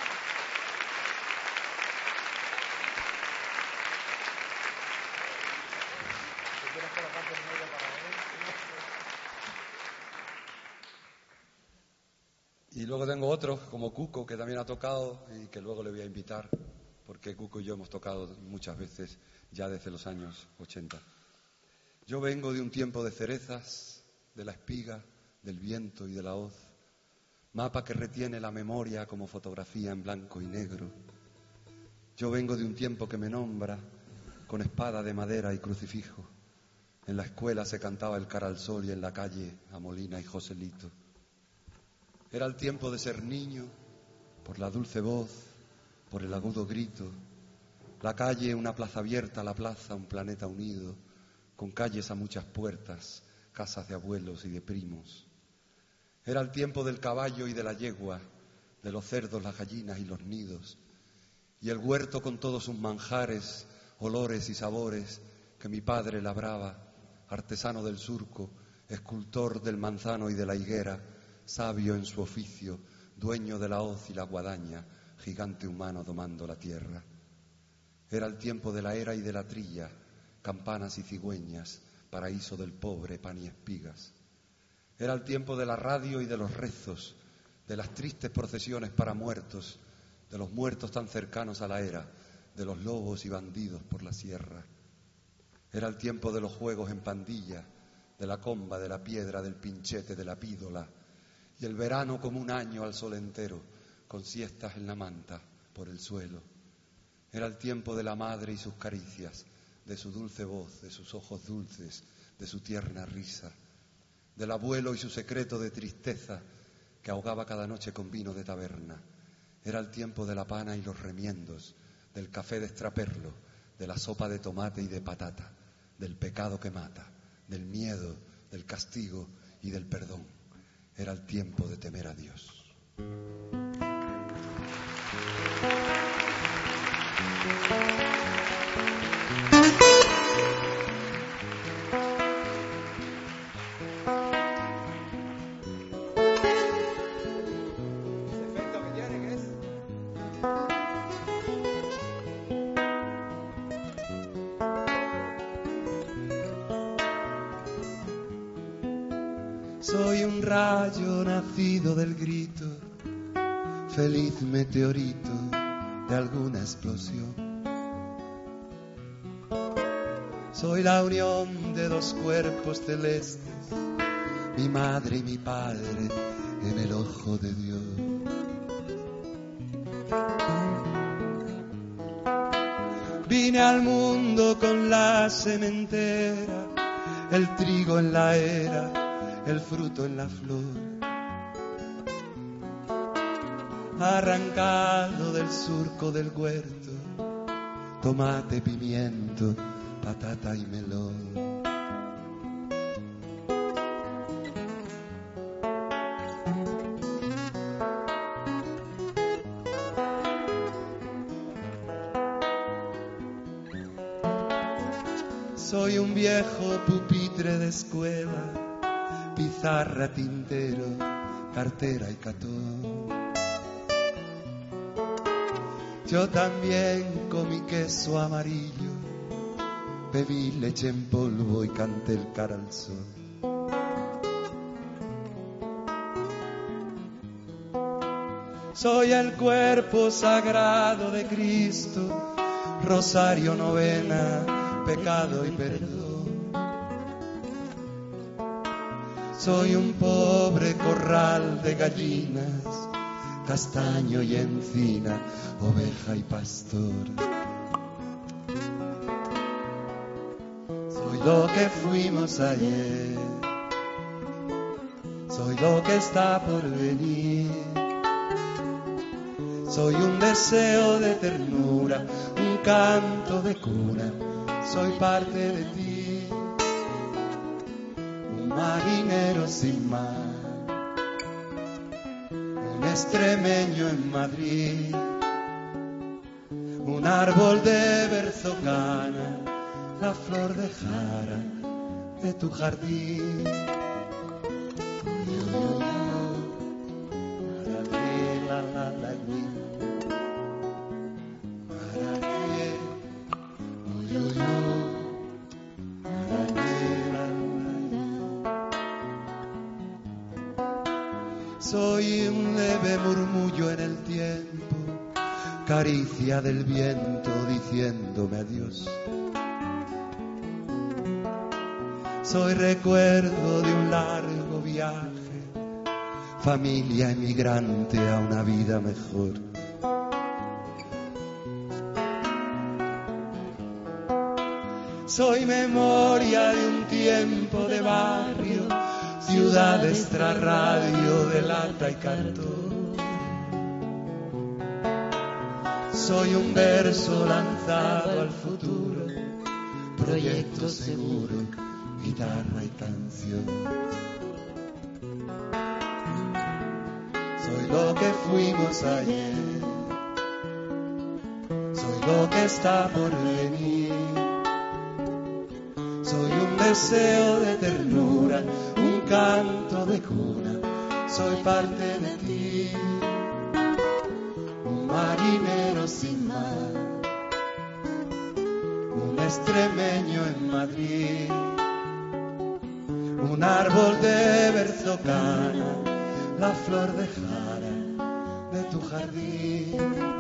Y luego tengo otros como Cuco, que también ha tocado y que luego le voy a invitar, porque Cuco y yo hemos tocado muchas veces ya desde los años ochenta. Yo vengo de un tiempo de cerezas, de la espiga, del viento y de la hoz, mapa que retiene la memoria como fotografía en blanco y negro. Yo vengo de un tiempo que me nombra con espada de madera y crucifijo. En la escuela se cantaba el cara al sol y en la calle a Molina y Joselito. Era el tiempo de ser niño, por la dulce voz, por el agudo grito. La calle, una plaza abierta, la plaza, un planeta unido, con calles a muchas puertas, casas de abuelos y de primos. Era el tiempo del caballo y de la yegua, de los cerdos, las gallinas y los nidos, y el huerto con todos sus manjares, olores y sabores que mi padre labraba, artesano del surco, escultor del manzano y de la higuera, sabio en su oficio, dueño de la hoz y la guadaña, gigante humano domando la tierra. Era el tiempo de la era y de la trilla, campanas y cigüeñas, paraíso del pobre, pan y espigas. Era el tiempo de la radio y de los rezos, de las tristes procesiones para muertos, de los muertos tan cercanos a la era, de los lobos y bandidos por la sierra. Era el tiempo de los juegos en pandilla, de la comba, de la piedra, del pinchete, de la pídola, y el verano como un año al sol entero, con siestas en la manta, por el suelo. Era el tiempo de la madre y sus caricias, de su dulce voz, de sus ojos dulces, de su tierna risa, del abuelo y su secreto de tristeza que ahogaba cada noche con vino de taberna. Era el tiempo de la pana y los remiendos, del café de extraperlo, de la sopa de tomate y de patata, del pecado que mata, del miedo, del castigo y del perdón. Era el tiempo de temer a Dios. Soy un rayo nacido del grito, feliz meteorito de alguna explosión. Soy la unión de dos cuerpos celestes, mi madre y mi padre en el ojo de Dios. Vine al mundo con la sementera, el trigo en la era, el fruto en la flor, arrancado del surco del huerto, tomate, pimiento, patata y melón. Soy un viejo pupitre de escuela, pizarra, tintero, cartera y catón. Yo también comí queso amarillo, bebí leche en polvo y canté el cara al sol. Soy el cuerpo sagrado de Cristo, rosario, novena, pecado y perdón. Soy un pobre corral de gallinas, castaño y encina, oveja y pastor. Soy lo que fuimos ayer, soy lo que está por venir. Soy un deseo de ternura, un canto de cuna, soy parte de ti, un marinero sin mar, un extremeño en Madrid, un árbol de berzocana, la flor de jara de tu jardín. Yo, yo, yo, la, la, la, soy un leve murmullo en el tiempo, caricia del viento diciéndome adiós. Soy recuerdo de un largo viaje, familia emigrante a una vida mejor. Soy memoria de un tiempo de barrio, ciudad extra radio de lata y cartón. Soy un verso lanzado al futuro, proyecto seguro, guitarra y canción. Soy lo que fuimos ayer, soy lo que está por venir. Soy un deseo de ternura, un canto de cuna, soy parte de ti, un marinero sin mar, un extremeño en Madrid, un árbol de berzocana, la flor de jara de tu jardín.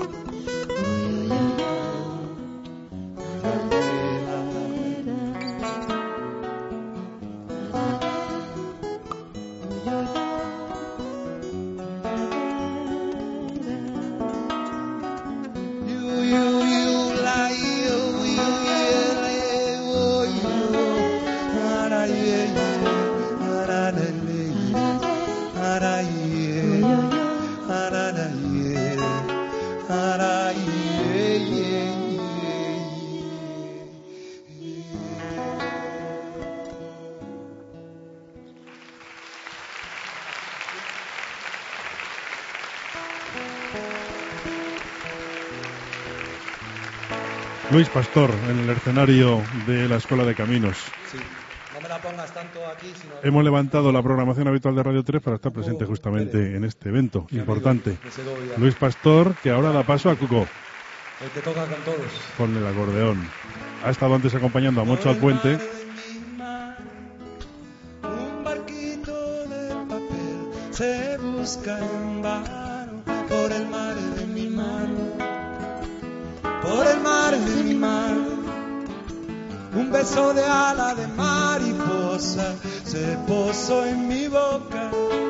Luis Pastor, en el escenario de la Escuela de Caminos. Sí, no me la pongas tanto aquí, sino... Hemos levantado la programación habitual de Radio tres para estar presente justamente Pérez, en este evento mi importante. amigo de Segovia. Luis Pastor, que ahora da paso a Cuco, El que toca con todos. con el acordeón. Ha estado antes acompañando a Moncho al Puente. Un barquito de papel se busca en vano por el mar de mi mano, por el mar de mi mano. Un beso de ala de mariposa se posó en mi boca.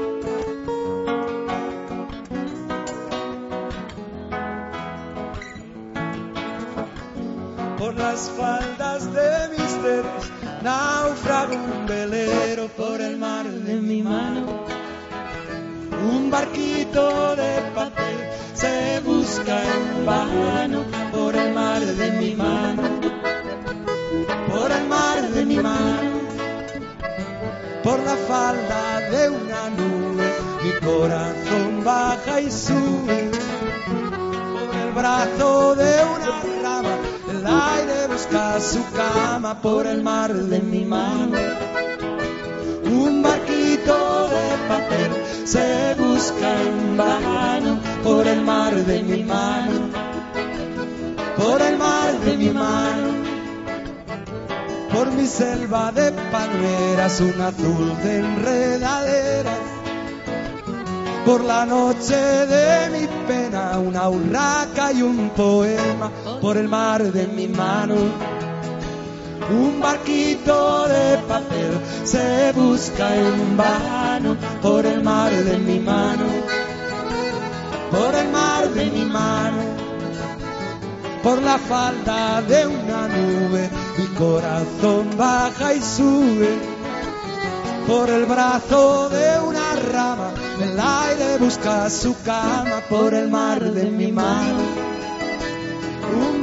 Por las faldas de mis dedos naufraga un velero por el mar de mi mano. Un barquito de papel se busca en vano por el mar de mi mano, por el mar de mi mano. Por la falda de una nube mi corazón baja y sube. Por el brazo de una rama el aire busca su cama por el mar de mi mano. Un barquito de papel se busca en vano por el mar de mi mano, por el mar de mi mano. Por mi selva de palmeras un azul de enredaderas. Por la noche de mi pena una urraca y un poema por el mar de mi mano. Un barquito de papel se busca en vano por el mar de mi mano, por el mar de mi mano. Por la falda de una nube mi corazón baja y sube. Por el brazo de una rama el aire busca su cama por el mar de mi mano. Un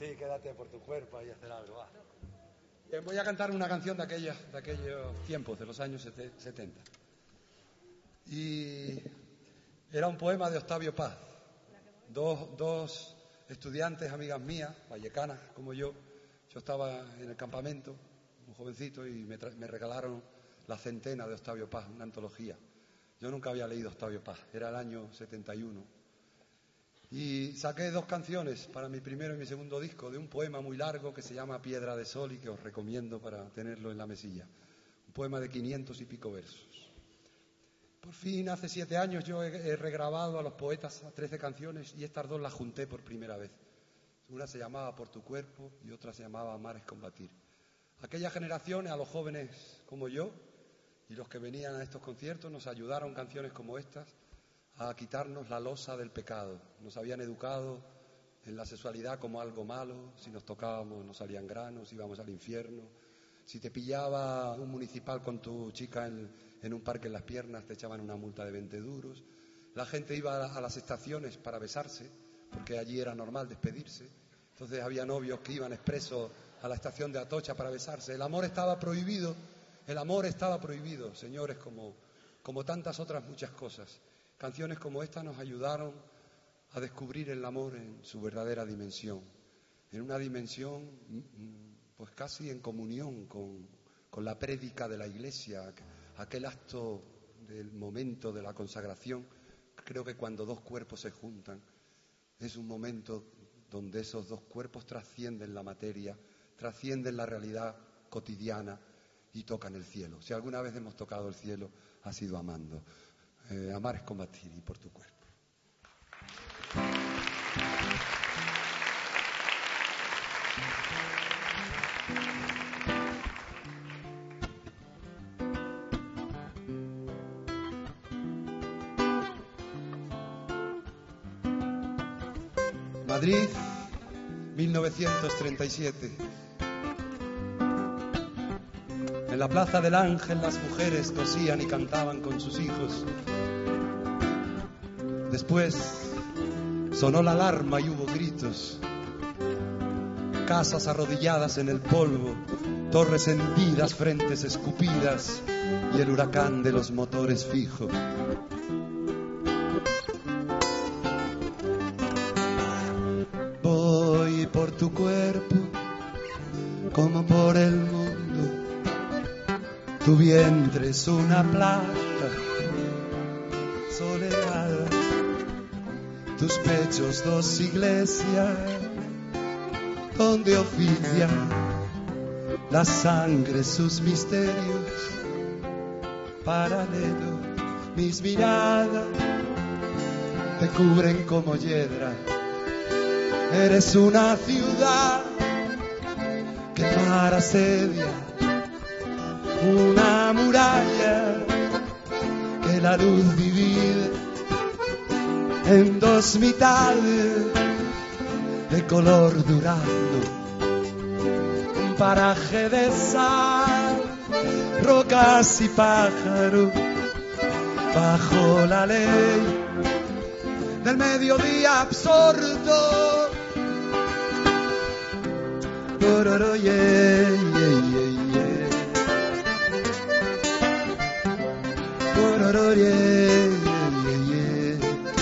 Sí, quédate por tu cuerpo ahí a hacer algo, va. Bien, voy a cantar una canción de, aquella, de aquellos tiempos, de los años setenta. Y era un poema de Octavio Paz. Dos, dos estudiantes, amigas mías, vallecanas como yo, yo estaba en el campamento, un jovencito, y me, me regalaron La Centena de Octavio Paz, una antología. Yo nunca había leído Octavio Paz, era el año setenta y uno. Y saqué dos canciones para mi primero y mi segundo disco, de un poema muy largo que se llama Piedra de Sol y que os recomiendo para tenerlo en la mesilla. Un poema de quinientos y pico versos. Por fin, hace siete años, yo he, he regrabado a los poetas a trece canciones y estas dos las junté por primera vez. Una se llamaba Por tu cuerpo y otra se llamaba Amar es combatir. Aquella generación, a los jóvenes como yo y los que venían a estos conciertos, nos ayudaron canciones como estas a quitarnos la losa del pecado. Nos habían educado en la sexualidad como algo malo. Si nos tocábamos nos salían granos, íbamos al infierno. Si te pillaba un municipal con tu chica en, en un parque en las piernas, te echaban una multa de veinte duros. La gente iba a, a las estaciones para besarse, porque allí era normal despedirse. Entonces había novios que iban expresos a la estación de Atocha para besarse. El amor estaba prohibido, el amor estaba prohibido, señores, como, como tantas otras muchas cosas. Canciones como esta nos ayudaron a descubrir el amor en su verdadera dimensión, en una dimensión pues casi en comunión con, con la prédica de la Iglesia, aquel acto del momento de la consagración. Creo que cuando dos cuerpos se juntan es un momento donde esos dos cuerpos trascienden la materia, trascienden la realidad cotidiana y tocan el cielo. Si alguna vez hemos tocado el cielo, ha sido amando. Eh, amar es combatir y por tu cuerpo. Madrid, mil novecientos treinta y siete. En la Plaza del Ángel las mujeres cosían y cantaban con sus hijos. Después sonó la alarma y hubo gritos. Casas arrodilladas en el polvo, torres hendidas, frentes escupidas y el huracán de los motores fijo. Voy por tu cuerpo como por el mundo. Tu vientre es una plaza soleada, tus pechos dos iglesias donde ofician la sangre sus misterios paralelos. Mis miradas te cubren como hiedra. Eres una ciudad que el mar asedia, una muralla que la luz divide en dos mitades de color durando, un paraje de sal, rocas y pájaros bajo la ley del mediodía absorto. Pororo, yeah, yeah, yeah, yeah. Pororo, yeah, yeah, yeah.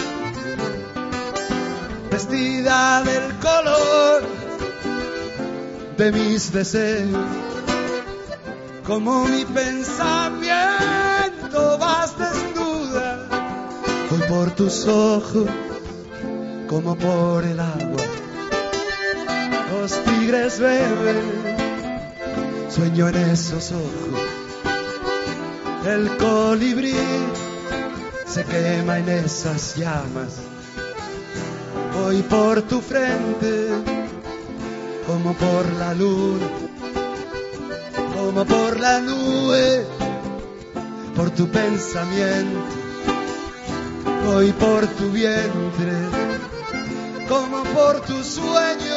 Vestida del color de mis deseos, como mi pensamiento vas desnuda. Voy por tus ojos como por el agua. Los tigres beben, sueño en esos ojos. El colibrí se quema en esas llamas. Voy por tu frente como por la luna, como por la nube, por tu pensamiento. Voy por tu vientre como por tu sueño.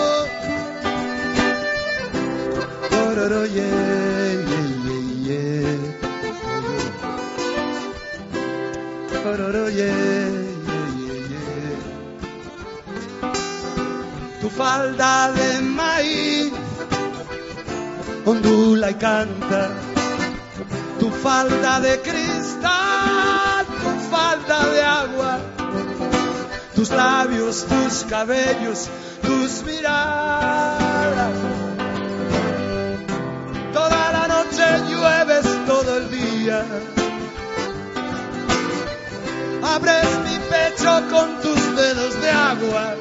Pororo, yeah, yeah, yeah. Pororo, yeah, yeah, yeah. Tu falda de maíz ondula y canta, tu falda de cristal, tu falda de agua, tus labios, tus cabellos, tus miradas. Toda la noche llueves, todo el día. Abres mi pecho con tus dedos de agua.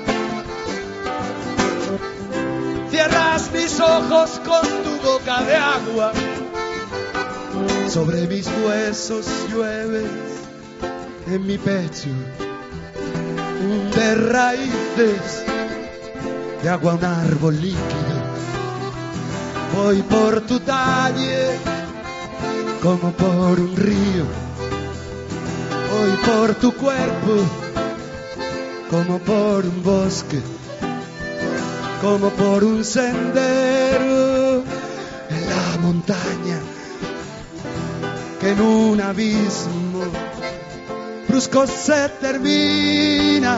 Cierras mis ojos con tu boca de agua. Sobre mis huesos llueves, en mi pecho hunde raíces de agua un árbol líquido. Voy por tu talle como por un río. Voy por tu cuerpo como por un bosque, como por un sendero en la montaña, que en un abismo brusco se termina.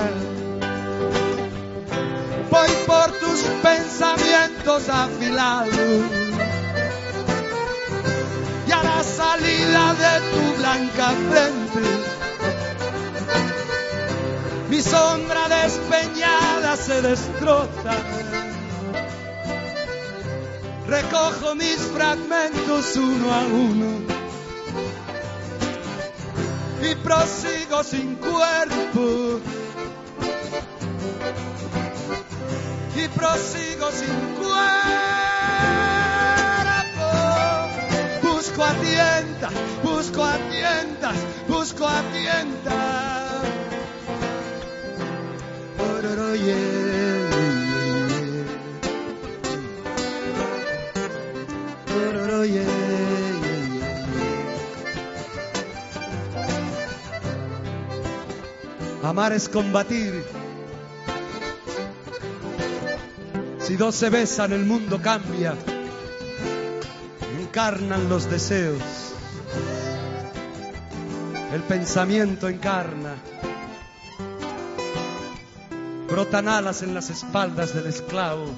Voy por tus pensamientos afilados y a la salida de tu blanca frente mi sombra despeñada se destroza. Recojo mis fragmentos uno a uno y prosigo sin cuerpo. Y prosigo sin cuerpo. Busco a tientas, busco a tientas, busco a tientas. Ororo, yeah, yeah, yeah. Ororo, yeah, yeah, yeah. Amar es combatir. Si dos se besan, el mundo cambia. Encarnan los deseos. El pensamiento encarna. Brotan alas en las espaldas del esclavo.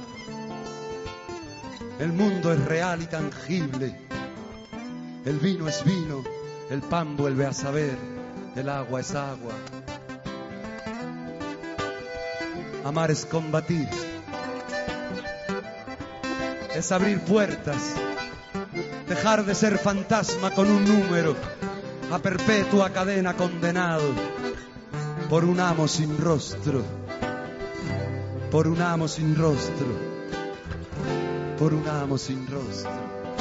El mundo es real y tangible. El vino es vino. El pan vuelve a saber. El agua es agua. Amar es combatir. Es abrir puertas, dejar de ser fantasma con un número, a perpetua cadena condenado por un amo sin rostro, por un amo sin rostro, por un amo sin rostro.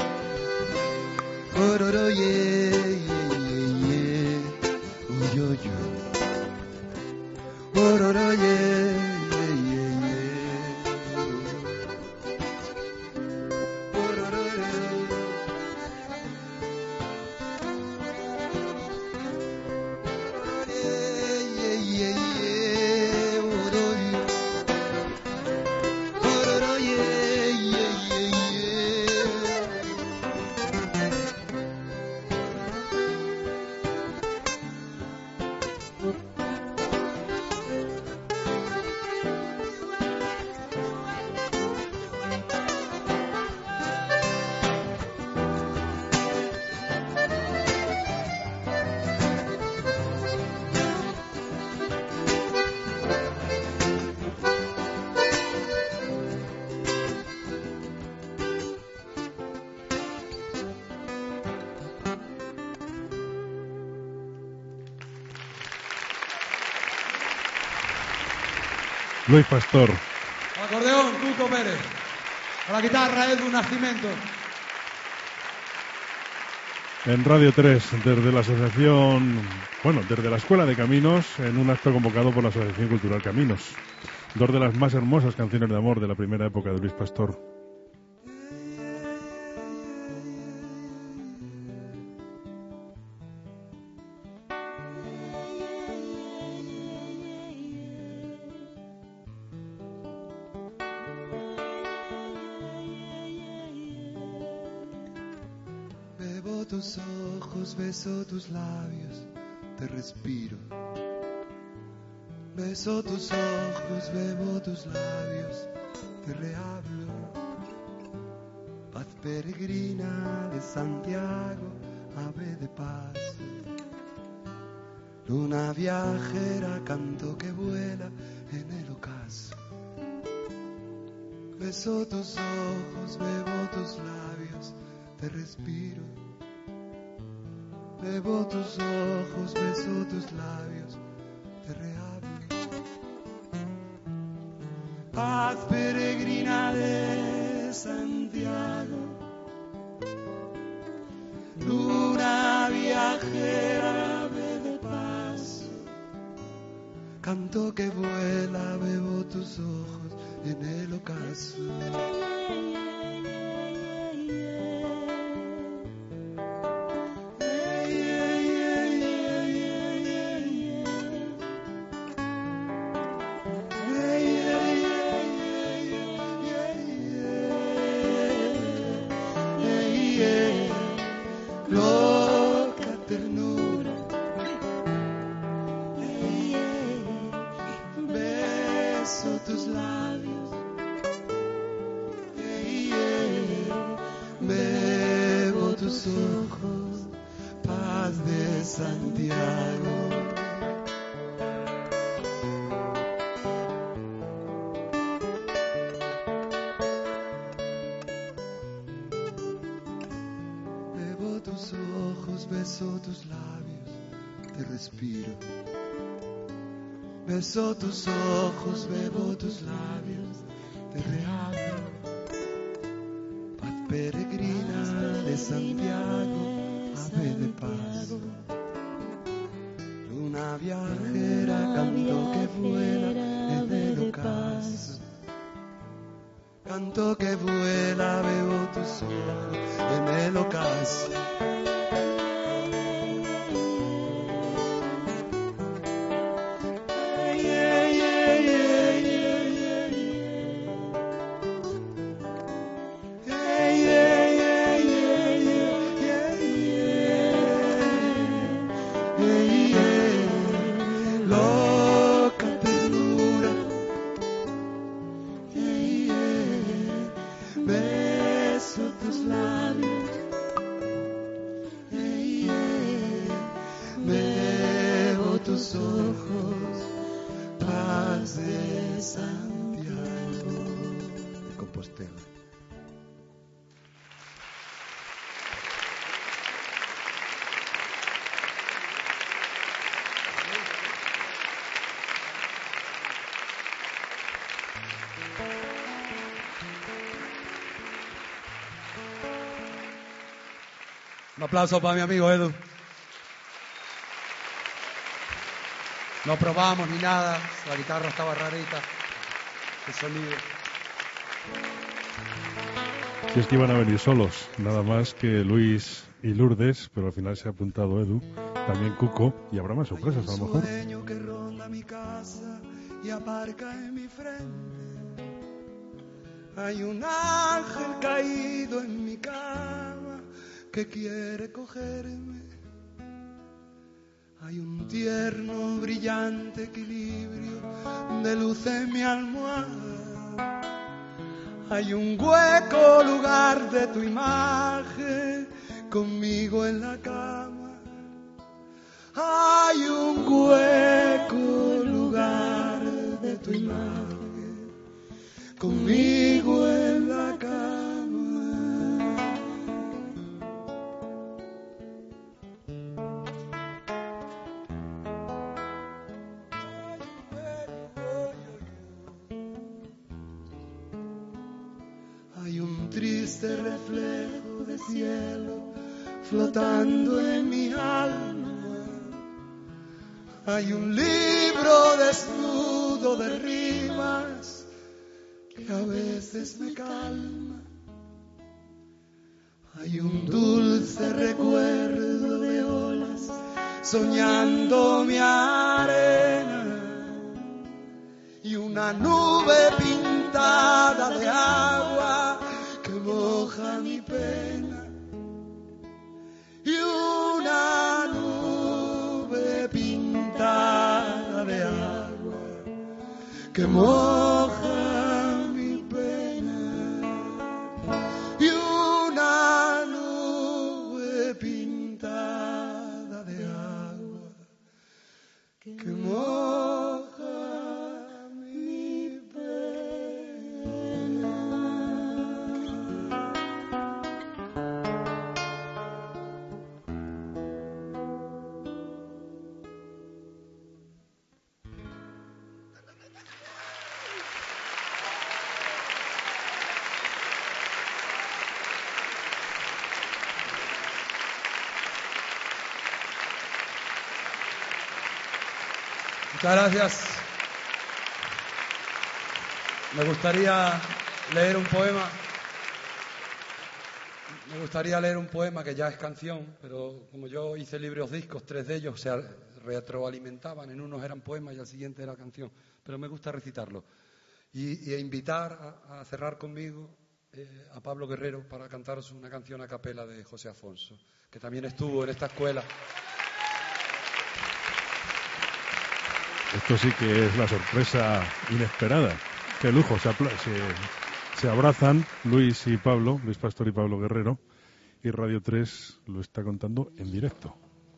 Ororo, yeah, yeah, yeah, uy, uy, uy. Ororo, yeah. Luis Pastor. Al acordeón, Cuco Pérez. A la guitarra, Edu Nascimento. En Radio tres, desde la asociación, bueno, desde la Escuela de Caminos, en un acto convocado por la Asociación Cultural Caminos. Dos de las más hermosas canciones de amor de la primera época de Luis Pastor. Tus ojos, beso tus labios, te respiro. Beso tus ojos, bebo tus labios, te rehablo. Paz peregrina de Santiago, ave de paz. Luna viajera, canto que vuela en el ocaso. Beso tus ojos, bebo tus labios, te respiro. Bebo tus ojos, beso tus labios, te rehablo. Paz peregrina de Santiago, luna viajera, ave de paz. Canto que vuela, bebo tus ojos en el ocaso. Beso tus ojos, bebo tus labios, te rehablo. Paz peregrina de Santiago, ave de paz. Luna viajera, canto que vuela en el ocaso. Canto que vuela, bebo tus ojos en el ocaso. Un aplauso para mi amigo Edu. No probamos ni nada, la guitarra estaba rarita, el sonido. Si es que iban a venir solos, nada más que Luis y Lourdes, pero al final se ha apuntado Edu, también Cuco, y habrá más sorpresas a lo mejor. Hay un sueño que ronda mi casa y aparca en mi frente. Hay un ángel caído en mi cama que quiere cogerme. Hay un tierno, brillante equilibrio de luz en mi almohada. Hay un hueco lugar de tu imagen conmigo en la cama. Hay un hueco lugar de tu imagen conmigo en la cama. Hay un triste reflejo de cielo flotando en mi alma. Hay un libro desnudo de rimas que a veces me calma. Hay un dulce recuerdo de olas soñando mi arena y una nube pintada de agua que moja mi pena. Y una nube pintada de agua que moja mi pena y una nube pintada de agua que moja mi pena. Muchas gracias. Me gustaría leer un poema. Me gustaría leer un poema que ya es canción, pero como yo hice libros discos, tres de ellos se retroalimentaban, en unos eran poemas y al siguiente era canción, pero me gusta recitarlo. Y, y invitar a, a cerrar conmigo eh, a Pablo Guerrero para cantaros una canción a capela de José Afonso, que también estuvo en esta escuela. Esto sí que es la sorpresa inesperada. Qué lujo, se, se, se abrazan Luis y Pablo, Luis Pastor y Pablo Guerrero, y Radio tres lo está contando en directo.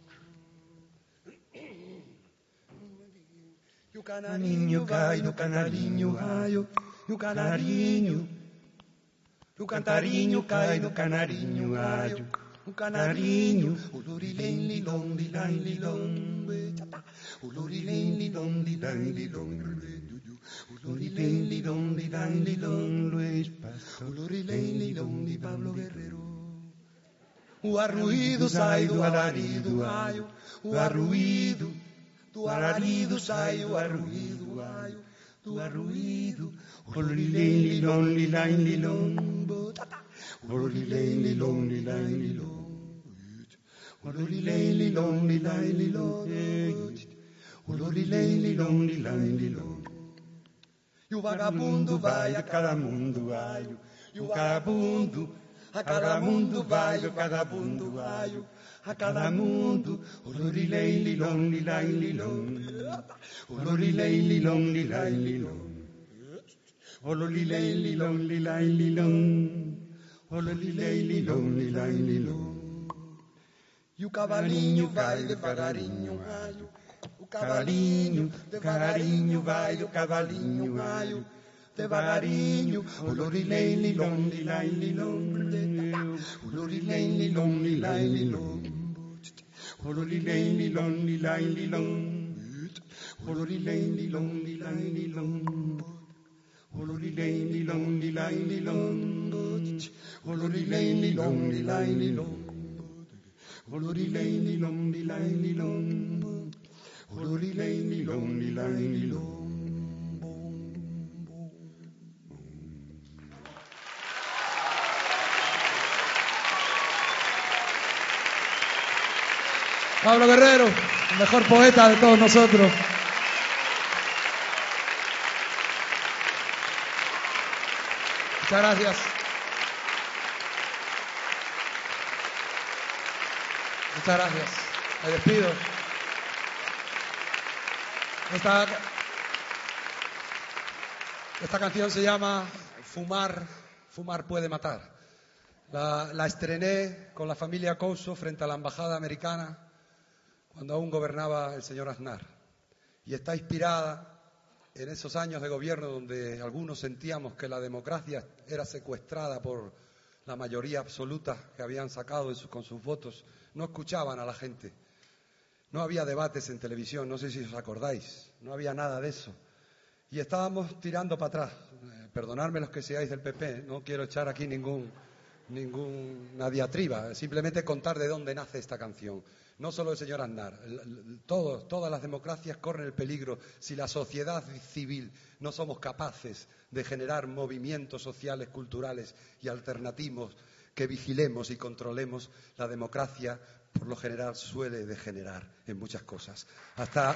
Yo canarinho gallo, canarinho gallo, yo canarinho, yo cantarinho gallo, canarinho gallo, yo canarinho, ulurilém lilom lilain lilom, ulurilém lilom lilain lilom, ulurilém lilom lilain lilom, Luis Pastor, ulurilém lilom de Pablo Guerrero. O arruído sai do alarido, aio, o arruído do alarido sai o arruído, aio, do arruído, ulurilém lilom lilain lilom, ulurilém lilom lilain lilom, ulurilém lilom lilain lilom, ulurilém lilom lilain lilom. E o vagabundo vai a cada mundo, vai, e o vagabundo a cada mundo vai, a cada mundo vai, a cada mundo, ulurilém lilom lilain lilom, ulurilém lilom lilain lilom, ulurilém lilom lilain lilom, ulurilém lilom lilain lilom. E o cavalinho vai devagarinho, vai, o cavalinho devagarinho vai, o cavalinho vai devagarinho, ulurilém lilom lilain lilom, ulurilém lilom lilain lilom, ulurilém lilom lilain lilom, ulurilém lilom lilain lilom, ulurilém lilom lilain lilom, ulurilém lilom lilain lilom, ulurilém lilom lilain lilom, ulurilém lilom lilain lilom. Pablo Guerrero, el mejor poeta de todos nosotros. Muchas gracias. Muchas gracias. Me despido. Esta, esta canción se llama Fumar, Fumar puede matar. La, la estrené con la familia Couso frente a la embajada americana cuando aún gobernaba el señor Aznar. Y está inspirada en esos años de gobierno donde algunos sentíamos que la democracia era secuestrada por la mayoría absoluta que habían sacado con sus votos. No escuchaban a la gente. No había debates en televisión, no sé si os acordáis. No había nada de eso. Y estábamos tirando para atrás. Eh, perdonadme los que seáis del P P, no quiero echar aquí ningún, ninguna diatriba, simplemente contar de dónde nace esta canción. No solo el señor Aznar, todos, todas las democracias corren el peligro si la sociedad civil no somos capaces de generar movimientos sociales, culturales y alternativos que vigilemos y controlemos. La democracia, por lo general, suele degenerar en muchas cosas. Hasta...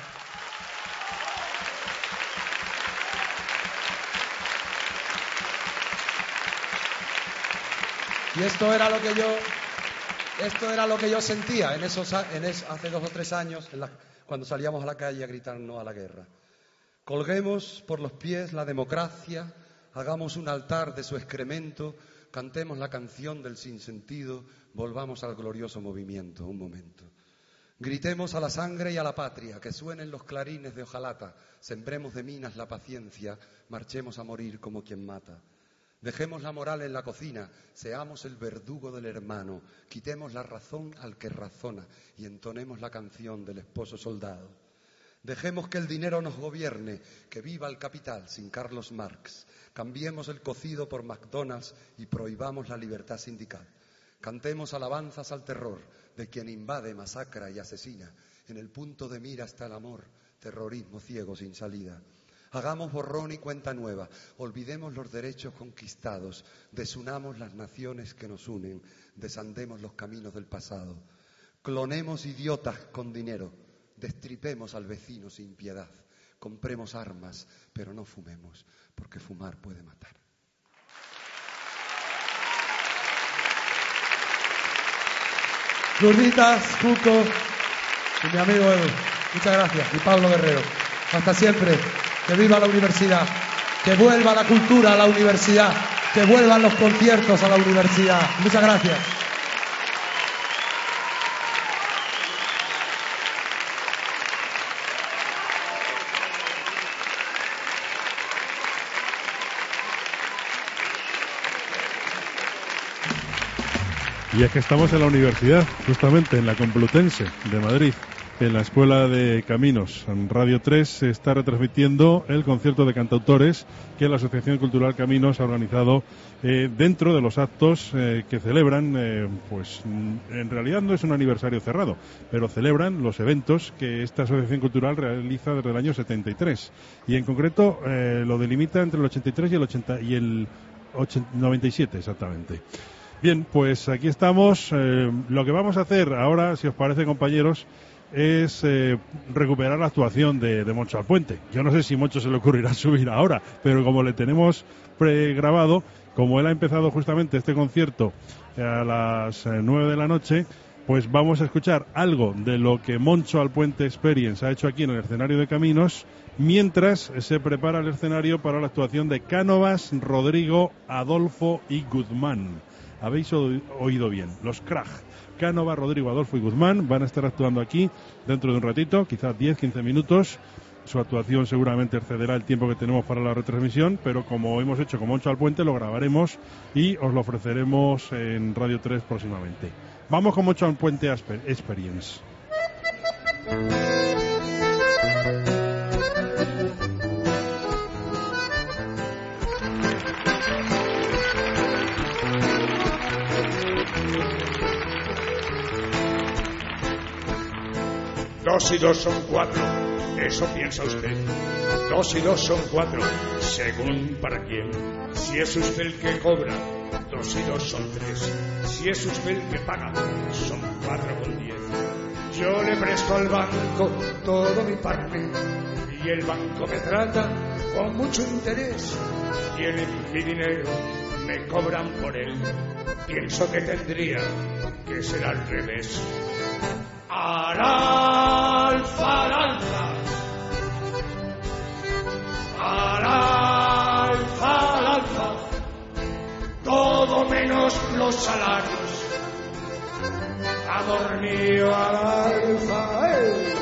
Y esto era lo que yo... Esto era lo que yo sentía en esos, en es, hace dos o tres años, en la, cuando salíamos a la calle a gritar no a la guerra. Colguemos por los pies la democracia, hagamos un altar de su excremento, cantemos la canción del sinsentido, volvamos al glorioso movimiento. Un momento. Gritemos a la sangre y a la patria, que suenen los clarines de hojalata, sembremos de minas la paciencia, marchemos a morir como quien mata. Dejemos la moral en la cocina, seamos el verdugo del hermano, quitemos la razón al que razona y entonemos la canción del esposo soldado. Dejemos que el dinero nos gobierne, que viva el capital sin Carlos Marx. Cambiemos el cocido por McDonald's y prohibamos la libertad sindical. Cantemos alabanzas al terror de quien invade, masacra y asesina. En el punto de mira está el amor, terrorismo ciego sin salida. Hagamos borrón y cuenta nueva, olvidemos los derechos conquistados, desunamos las naciones que nos unen, desandemos los caminos del pasado. Clonemos idiotas con dinero. Destripemos al vecino sin piedad, compremos armas, pero no fumemos, porque fumar puede matar. Zurditas, Cuco y mi amigo Edu, muchas gracias, y Pablo Guerrero. Hasta siempre, que viva la universidad, que vuelva la cultura a la universidad, que vuelvan los conciertos a la universidad. Muchas gracias. Y es que estamos en la universidad, justamente en la Complutense de Madrid, en la Escuela de Caminos. En Radio tres se está retransmitiendo el concierto de cantautores que la Asociación Cultural Caminos ha organizado eh, dentro de los actos eh, que celebran, eh, pues en realidad no es un aniversario cerrado, pero celebran los eventos que esta Asociación Cultural realiza desde el año setenta y tres. Y en concreto eh, lo delimita entre el ochenta y tres y el, ochenta, y el ochenta, noventa y siete exactamente. Bien, pues aquí estamos. Eh, lo que vamos a hacer ahora, si os parece, compañeros, es eh, recuperar la actuación de, de Moncho Alpuente. Yo no sé si Moncho se le ocurrirá subir ahora, pero como le tenemos pregrabado, como él ha empezado justamente este concierto a las eh, nueve de la noche, pues vamos a escuchar algo de lo que Moncho Alpuente Experience ha hecho aquí en el escenario de Caminos, mientras se prepara el escenario para la actuación de Cánovas, Rodrigo, Adolfo y Guzmán. Habéis oído bien, los Krach, Cánovas, Rodrigo, Adolfo y Guzmán van a estar actuando aquí dentro de un ratito, quizás diez, quince minutos. Su actuación seguramente excederá el tiempo que tenemos para la retransmisión, pero como hemos hecho con Moncho Alpuente, lo grabaremos y os lo ofreceremos en Radio tres próximamente. Vamos con Moncho Alpuente Experience. Dos y dos son cuatro, eso piensa usted. Dos y dos son cuatro, según para quién. Si es usted el que cobra, dos y dos son tres. Si es usted el que paga, son cuatro con diez. Yo le presto al banco todo mi parte y el banco me trata con mucho interés. Tienen mi dinero, me cobran por él. Pienso que tendría que ser al revés. Al alfa, al alfa, al alfa, al alfa, todo menos los salarios. Amor mío, al alfa, ¡eh!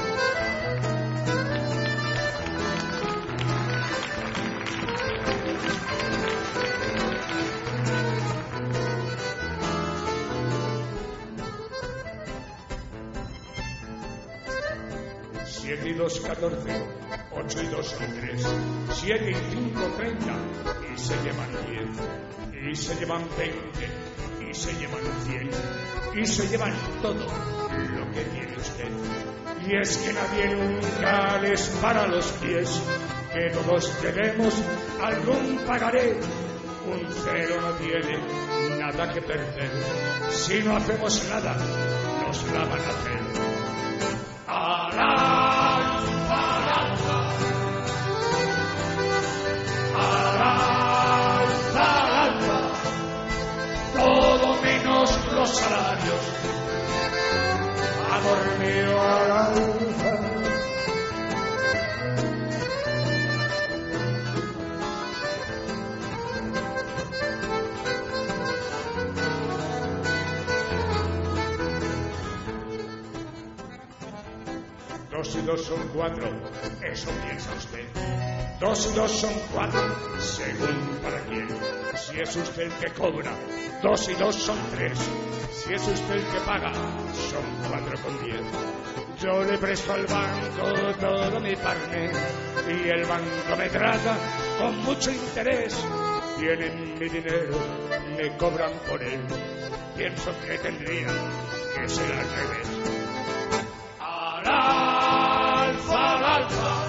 Siete y dos, catorce, ocho y dos son tres, siete y cinco, treinta, y se llevan diez, y se llevan veinte, y se llevan cien, y se llevan todo lo que tiene usted. Y es que nadie nunca les para los pies, que todos tenemos algún pagaré. Un cero no tiene nada que perder, si no hacemos nada, nos la van a hacer. Al alfa, al alfa, al alfa, al alfa, todo menos los salarios. Amor mío, al alfa. Dos y dos son cuatro, eso piensa usted. Dos y dos son cuatro, según para quién. Si es usted el que cobra, dos y dos son tres. Si es usted el que paga, son cuatro con diez. Yo le presto al banco todo mi carnet y el banco me trata con mucho interés. Tienen mi dinero, me cobran por él. Pienso que tendría que ser al revés. Al alza, al alza.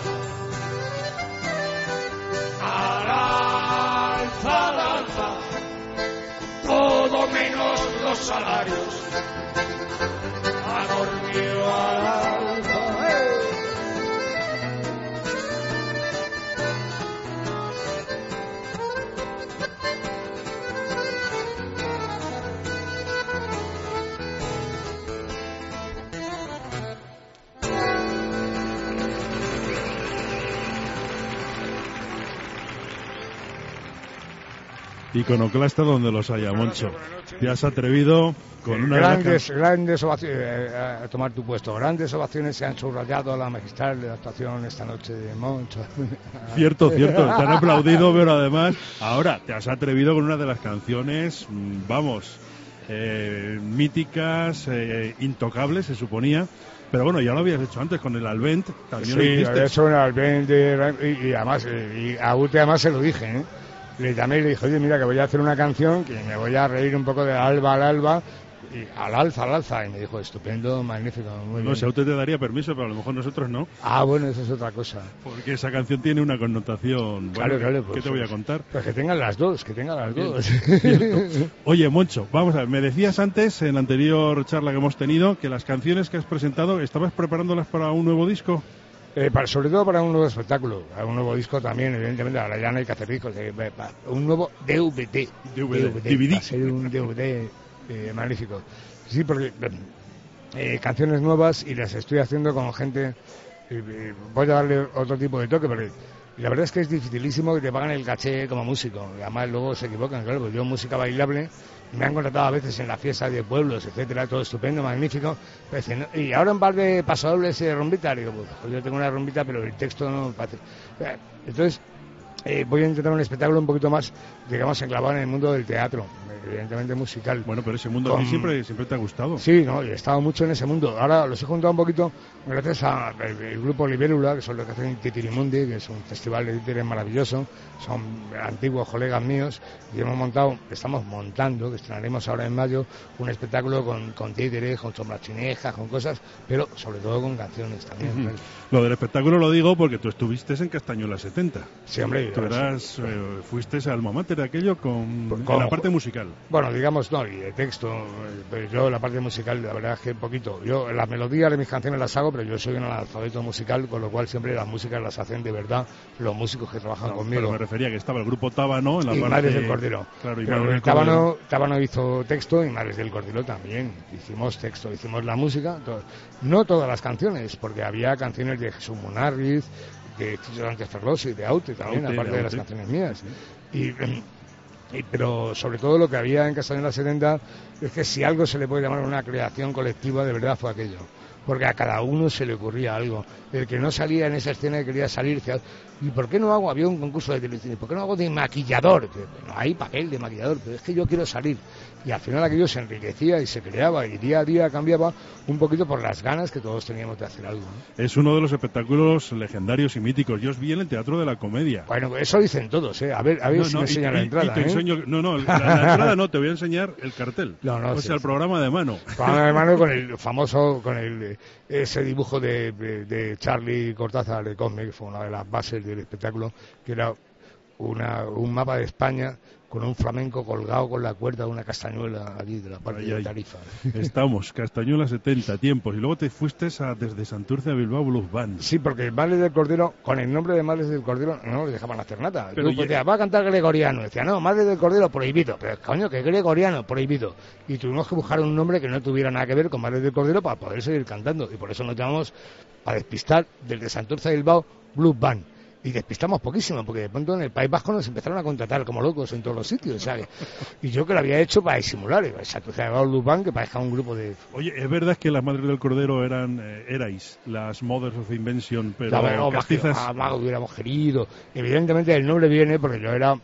Al alza, al alza. Todo menos los salarios. Amor mío, al alza. ¡Eh! Iconoclasta donde los haya, Moncho. Te has atrevido con una grandes, gran... grandes ovaciones eh, a tomar tu puesto. Grandes ovaciones se han subrayado a la magistral de la actuación esta noche de Moncho. Cierto, cierto. Te han aplaudido, pero además ahora te has atrevido con una de las canciones, vamos, eh, míticas, eh, intocables, se suponía. Pero bueno, ya lo habías hecho antes con el Alvent, también sí, lo hiciste. Sí, había hecho un Alvent de, y, y además, y a Ute además se lo dije, ¿eh? Le llamé y le dije, oye, mira, que voy a hacer una canción que me voy a reír un poco de alba al alba, y al alza, al alza. Y me dijo, estupendo, magnífico, muy bien. No sé, usted te daría permiso, pero a lo mejor nosotros no. Ah, bueno, eso es otra cosa. Porque esa canción tiene una connotación... Claro, bueno, claro. ¿qué Pues, te voy a contar? Pues que tengan las dos, que tengan las Bien, dos. cierto. Oye, Moncho, vamos a ver, me decías antes, en la anterior charla que hemos tenido, que las canciones que has presentado, ¿estabas preparándolas para un nuevo disco? Eh, para, sobre todo para un nuevo espectáculo, para un nuevo disco también, evidentemente, ahora ya no hay que hacer discos, eh, un nuevo D V D. D V D. D V D. Va a ser un D V D eh, magnífico. Sí, porque eh, canciones nuevas y las estoy haciendo con gente, eh, voy a darle otro tipo de toque, porque la verdad es que es dificilísimo que te pagan el caché como músico, y además luego se equivocan, claro, pues yo música bailable, me han contratado a veces en la fiesta de pueblos, etcétera, todo estupendo, magnífico, pues, y ahora un par de pasodobles y de rumbitas, digo, pues yo tengo una rumbita, pero el texto no parece. Entonces, eh, voy a intentar un espectáculo un poquito más, digamos, enclavado en el mundo del teatro, evidentemente musical. Bueno, pero ese mundo con... a ti siempre, siempre te ha gustado. Sí, no, he estado mucho en ese mundo. Ahora los he juntado un poquito gracias al grupo Libélula, que son los que hacen Titirimundi, que es un festival de títeres maravilloso. Son antiguos colegas míos y hemos montado, estamos montando, que estrenaremos ahora en mayo, un espectáculo con, con títeres, con sombras chinejas, con cosas, pero sobre todo con canciones también. Uh-huh. Lo del espectáculo lo digo porque tú estuviste en Castañuela setenta. Sí, hombre. Tú eras, eh, fuiste alma mater de aquello con, con, con la parte musical. Bueno, digamos, no, y de texto, pero yo la parte musical, la verdad es que poquito. Yo las melodías de mis canciones las hago, pero yo soy un analfabeto musical, con lo cual siempre las músicas las hacen de verdad los músicos que trabajan no, conmigo. Pero me refería que estaba el grupo Tábano en la y parte... Madres del Cordero. Claro, y pero Madres el Tábano, Tábano hizo texto y Madres del Cordero también. Hicimos texto, hicimos la música. Todo. No todas las canciones, porque había canciones de Jesús Munarriz, de Chicho Sánchez Ferlosio y de Aute también, Aute, aparte de, de las canciones mías. Y... Y, pero sobre todo lo que había en Castañuela setenta es que si algo se le puede llamar una creación colectiva, de verdad fue aquello. Porque a cada uno se le ocurría algo. El que no salía en esa escena y quería salir, decía, ¿y por qué no hago? Había un concurso de televisión, ¿por qué no hago de maquillador? No hay papel de maquillador, pero es que yo quiero salir. Y al final aquello se enriquecía y se creaba y día a día cambiaba un poquito por las ganas que todos teníamos de hacer algo, ¿no? Es uno de los espectáculos legendarios y míticos. Yo os vi en el Teatro de la Comedia. Bueno, eso dicen todos, ¿eh? A ver, a ver no, si no, me enseñan y, la entrada, y te ¿eh? enseño, no, no, la, la entrada no, te voy a enseñar el cartel. No, no, o sí, sea, el sí. programa de mano. El programa de mano con el famoso, con el ese dibujo de, de, de Charlie Cortázar de Cosme, que fue una de las bases del espectáculo, que era una, un mapa de España con un flamenco colgado con la cuerda de una castañuela allí de la parte Ay, de ay. Tarifa. Estamos, Castañuela setenta, tiempos. Y luego te fuiste a, desde Santurce a Bilbao Blues Band. Sí, porque Males del Cordero, con el nombre de Males del Cordero, no le dejaban hacer nada. El Pero grupo ya- decía, va a cantar gregoriano. Decía, no, Males del Cordero, prohibido. Pero coño, que gregoriano, prohibido. Y tuvimos que buscar un nombre que no tuviera nada que ver con Males del Cordero para poder seguir cantando. Y por eso nos llamamos, para despistar, desde Santurce a Bilbao, Blues Band. y despistamos poquísimo, porque de pronto en el País Vasco nos empezaron a contratar como locos en todos los sitios, ¿sabes? Y yo que lo había hecho para disimular, esa cruza de Lupán, que parezca un grupo de... Oye, ¿es verdad que las Madres del Cordero eran, eh, erais las Mothers of Invention, pero la verdad, castizas? Más que, más que hubiéramos querido. Evidentemente el nombre viene porque yo era...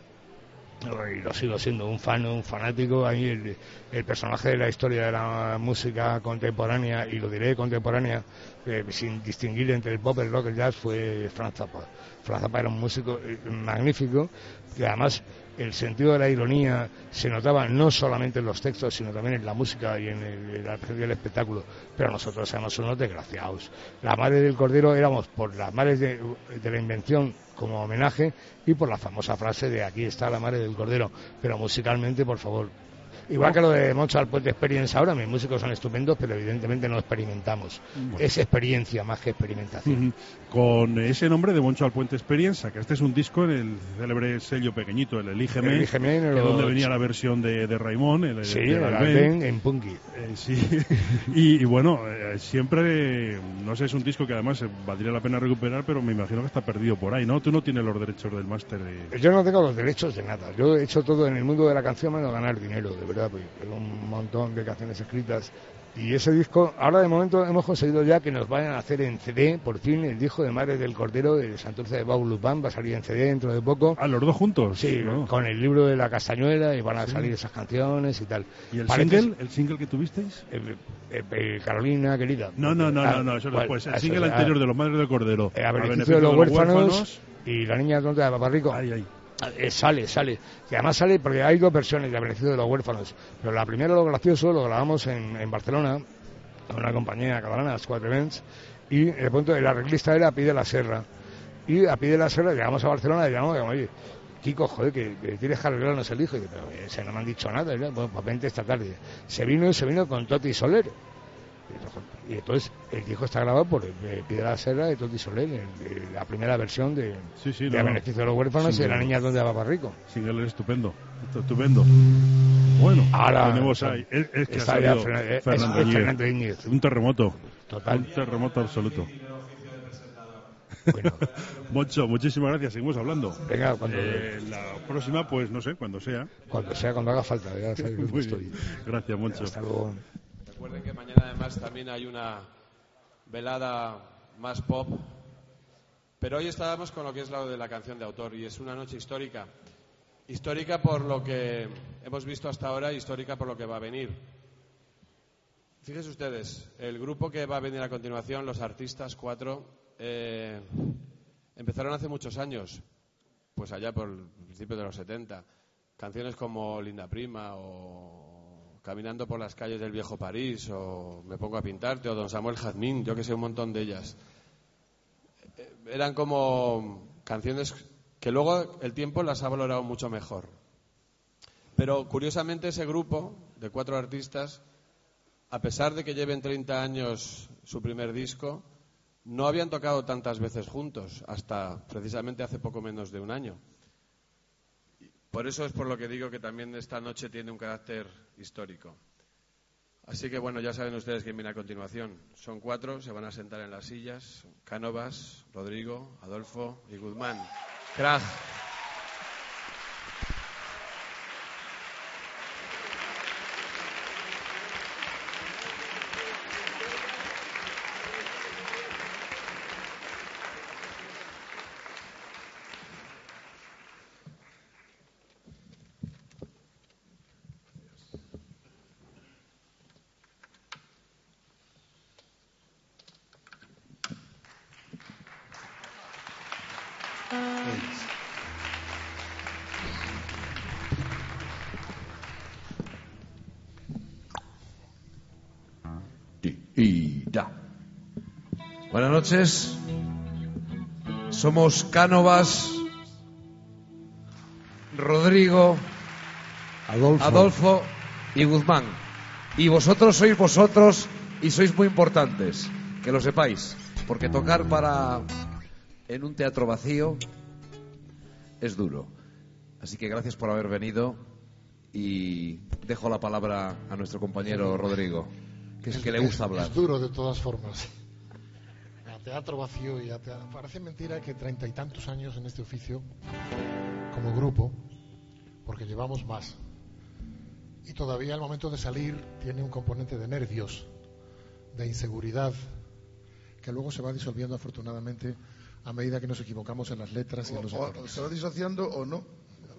y lo sigo siendo, un fan, un fanático. A mí el, el personaje de la historia de la música contemporánea, y lo diré contemporánea, eh, sin distinguir entre el pop, el rock, el jazz, fue Franz Zappa. Franz Zappa era un músico eh, magnífico, que además el sentido de la ironía se notaba no solamente en los textos, sino también en la música y en el, en la del espectáculo. Pero nosotros éramos unos desgraciados. La Madre del Cordero éramos por las Madres de, de la Invención como homenaje, y por la famosa frase de aquí está la Madre del Cordero, pero musicalmente, por favor. Igual que lo de Moncho al Puente Experience ahora, mis músicos son estupendos, pero evidentemente no experimentamos. Bueno. Es experiencia más que experimentación. Uh-huh. Con ese nombre de Moncho al Puente Experience, que este es un disco en el célebre sello pequeñito, el Elígeme, el Elígeme que los... donde venía la versión de, de Raimón, el, sí, de el Albén en Punky. Eh, sí, y, y bueno, eh, siempre, no sé, es un disco que además valdría la pena recuperar, pero me imagino que está perdido por ahí, ¿no? Tú no tienes los derechos del máster de... Yo no tengo los derechos de nada. Yo he hecho todo en el mundo de la canción menos ganar dinero, de verdad, porque tengo un montón de canciones escritas. Y ese disco, ahora de momento hemos conseguido ya que nos vayan a hacer en C D, por fin, el disco de Madre del Cordero de Santurce de Bau Lupán va a salir en C D dentro de poco. ¿Ah, los dos juntos? Sí, ¿no? Con el libro de la Castañuela, y van a sí. salir esas canciones y tal. ¿Y el Parece... single? ¿El single que tuvisteis? El, el, el Carolina, querida. No, no, no, ah, no, no, eso ¿cuál? después. El eso single es, anterior ah, de los Madres del Cordero. A beneficio, a beneficio de, los de los huérfanos, huérfanos y la niña tonta de Paparrico. Ay, ay. Eh, sale, sale. Y además sale porque hay dos versiones de A beneficio de los huérfanos. Pero la primera, lo gracioso, lo grabamos en, en Barcelona, con una compañía catalana, Squad Events, y de pronto el arreglista era Pide la Serra. Y a Pide la Serra llegamos a Barcelona y llamamos y digamos, oye, Kiko, joder, que, que tienes que arreglarnos el disco. Y dice, pero ese no me han dicho nada. ¿verdad? Bueno, pues vente esta tarde. Se vino y se vino con Toti Soler. Y entonces el disco está grabado por eh, Pide la Serra de Toti Soler, en, en la primera versión de, sí, sí, de no, A beneficio de los huérfanos sí, y de La niña donde va rico. Sí, él es estupendo, estupendo. Bueno, ahora tenemos ahí, es, es que está ha salido Fernando, Fernando, es, es Fernando Íñiguez. Un terremoto. Total. Un terremoto absoluto. Bueno. Moncho, muchísimas gracias, seguimos hablando. Venga, cuando... Eh, la próxima, pues no sé, cuando sea. Cuando sea, cuando haga falta. Ya sabes Muy estoy. Bien. Gracias, Moncho. Hasta luego. Recuerden que mañana además también hay una velada más pop, pero hoy estábamos con lo que es lo de la canción de autor, y es una noche histórica. Histórica por lo que hemos visto hasta ahora, histórica por lo que va a venir. Fíjense ustedes, el grupo que va a venir a continuación, los artistas, cuatro, eh, empezaron hace muchos años, pues allá por el principio de los setenta. Canciones como Linda Prima o Caminando por las calles del viejo París o Me pongo a pintarte o Don Samuel Jazmín, yo que sé, un montón de ellas. Eran como canciones que luego el tiempo las ha valorado mucho mejor. Pero curiosamente ese grupo de cuatro artistas, a pesar de que lleven treinta años su primer disco, no habían tocado tantas veces juntos, hasta precisamente hace poco menos de un año. Por eso es por lo que digo que también esta noche tiene un carácter histórico. Así que bueno, ya saben ustedes quién viene a continuación. Son cuatro, se van a sentar en las sillas: Cánovas, Rodrigo, Adolfo y Guzmán. Kraj. Y ya. Buenas noches. Somos Cánovas, Rodrigo, Adolfo. Adolfo y Guzmán. Y vosotros sois vosotros y sois muy importantes, que lo sepáis, porque tocar para en un teatro vacío es duro. Así que gracias por haber venido y dejo la palabra a nuestro compañero Rodrigo, que es el que le gusta hablar. Es duro de todas formas. teatro vacío y a teatro... Parece mentira que treinta y tantos años en este oficio, como grupo, porque llevamos más. Y todavía el momento de salir tiene un componente de nervios, de inseguridad, que luego se va disolviendo afortunadamente a medida que nos equivocamos en las letras y en los acordes. ¿Se va disociando o no?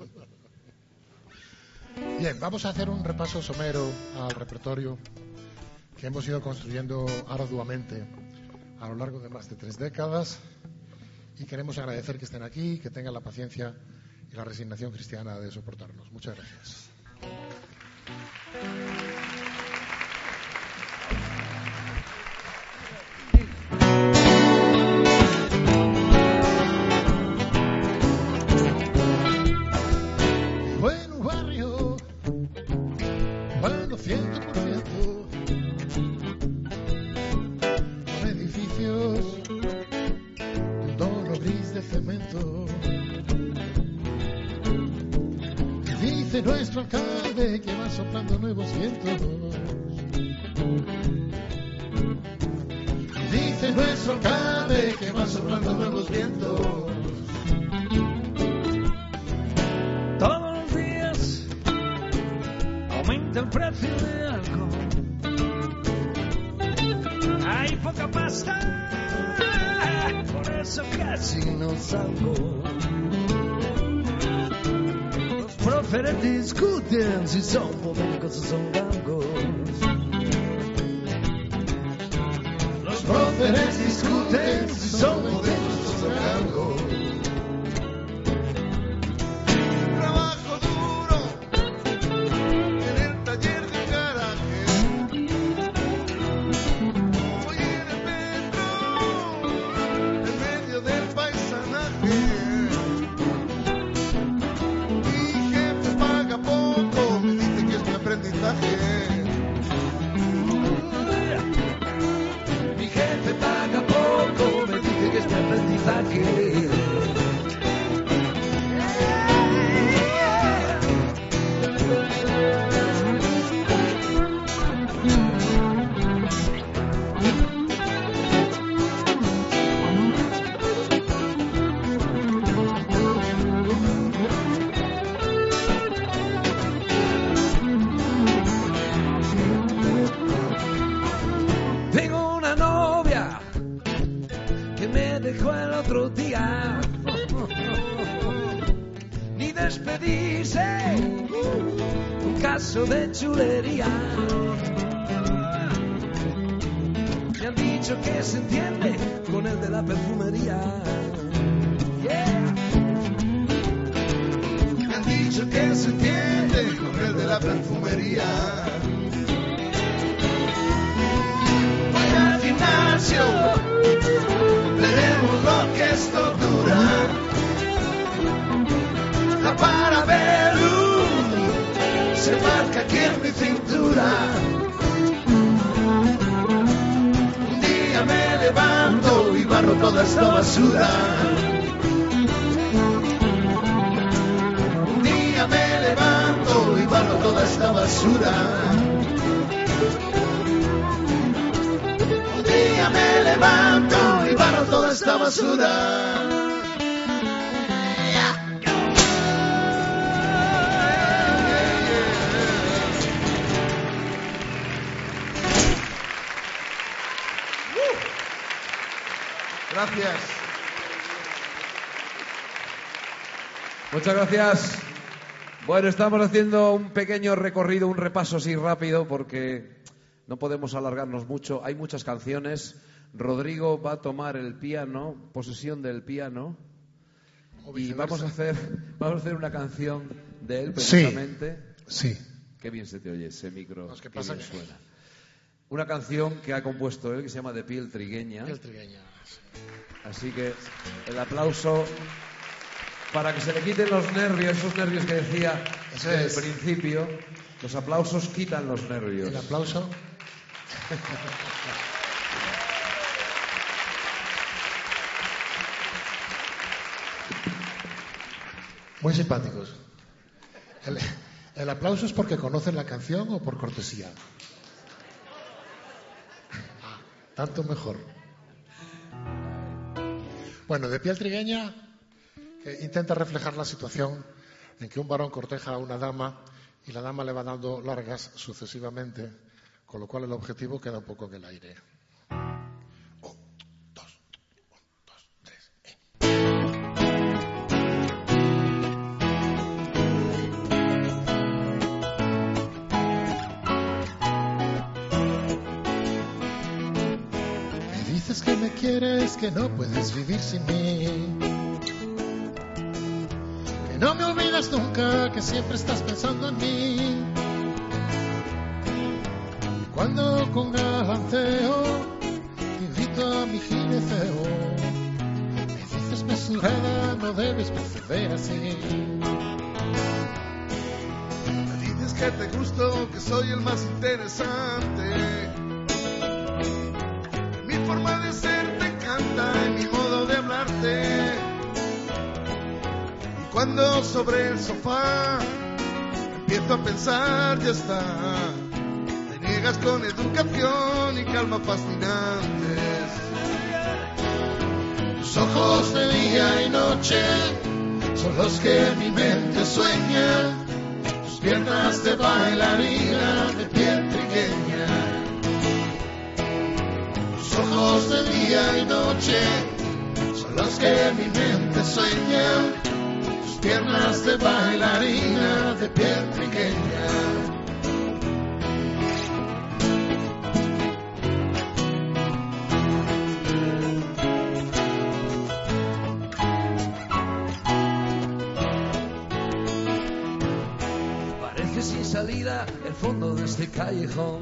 Bien, vamos a hacer un repaso somero al repertorio que hemos ido construyendo arduamente a lo largo de más de tres décadas, y queremos agradecer que estén aquí, que tengan la paciencia y la resignación cristiana de soportarnos. Muchas gracias. Bueno, barrio, bueno, ciento por ciento, con edificios de un tono gris de cemento. Dice nuestro alcalde que va soplando nuevos vientos. Dice nuestro alcalde que va soplando nuevos vientos. Todos los días aumenta el precio de algo. Hay poca pasta, por eso casi no salgo. Los próceres discuten si son polémicos o son galgos. Los próceres discuten si son polémicos o son galgos. Trabajo duro en el taller de garaje. Voy en el metro, en medio del paisanaje. Mi jefe paga poco, me dice que es mi aprendizaje. Mi jefe paga poco, me dice que es mi aprendizaje. Tengo una novia que me dejó el otro día. Ni despedirse, un caso de chulería. Me han dicho que se entiende con el de la perfumería. Yeah. Me han dicho que se entiende con el de la perfumería. Voy al gimnasio, veremos lo que esto dura. La Parabellum se marca aquí en mi cintura. Un día me levanto y barro toda esta basura. Un día me levanto y barro toda esta basura. Un día me levanto y barro toda esta basura. Gracias. Muchas gracias. Bueno, estamos haciendo un pequeño recorrido, un repaso así rápido, porque no podemos alargarnos mucho. Hay muchas canciones. Rodrigo va a tomar el piano, posesión del piano, y vamos a hacer, vamos a hacer una canción de él precisamente. Sí, sí. Qué bien se te oye ese micro. No, es que qué pasa bien que- suena. Una canción que ha compuesto él que se llama De piel trigueña. Piel trigueña. Así que el aplauso para que se le quiten los nervios, esos nervios que decía Eso desde es. el principio. Los aplausos quitan los nervios. El aplauso. Muy simpáticos. El, el aplauso es porque conocen la canción o por cortesía. Ah, tanto mejor. Bueno, de piel trigueña eh, intenta reflejar la situación en que un varón corteja a una dama y la dama le va dando largas sucesivamente, con lo cual el objetivo queda un poco en el aire. Dices que me quieres, que no puedes vivir sin mí, que no me olvidas nunca, que siempre estás pensando en mí. Y cuando con galanteo te invito a mi gineceo, me dices mesurada, no debes proceder así. Me dices que te gusto, que soy el más interesante. Mi forma de ser te encanta y mi modo de hablarte. Y cuando sobre el sofá empiezo a pensar, ya está. Te niegas con educación y calma fascinantes. Tus ojos de día y noche son los que mi mente sueña. Tus piernas de bailarina de piel trigueña. Tus ojos de día y noche son los que mi mente sueña. Tus piernas de bailarina de piel trigueña. Parece sin salida el fondo de este callejón.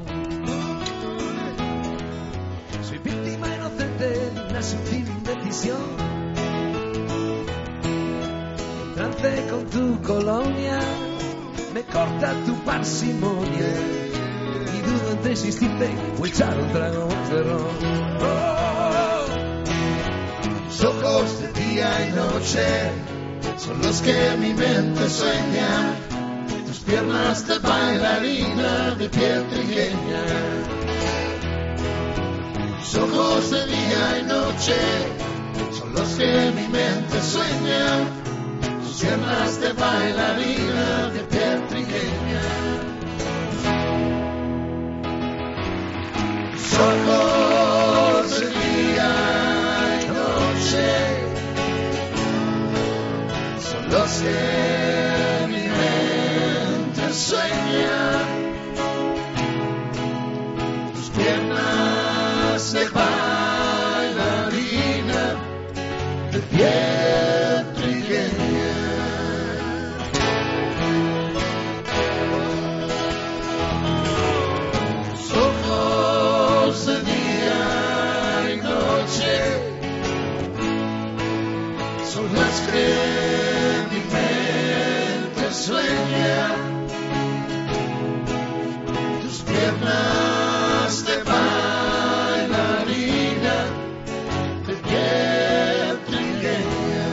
Soy víctima inocente de una sutil indecisión. En trance con tu colonia me corta tu parsimonia y dudo entre insistirte o echar un trago de ron. Oh, tus ojos de día y noche son los que mi mente sueña. Tus piernas de bailarina de piel trigueña. Tus ojos de día y noche son los que mi mente sueña. Tus piernas de bailarina de piel trigueña. Tus ojos de día y noche son los que mi mente sueña. Tus piernas de bailarina de piel trigueña. Tus ojos de día y noche son las que mi mente sueña. Tus piernas de bailarina de piel trigueña.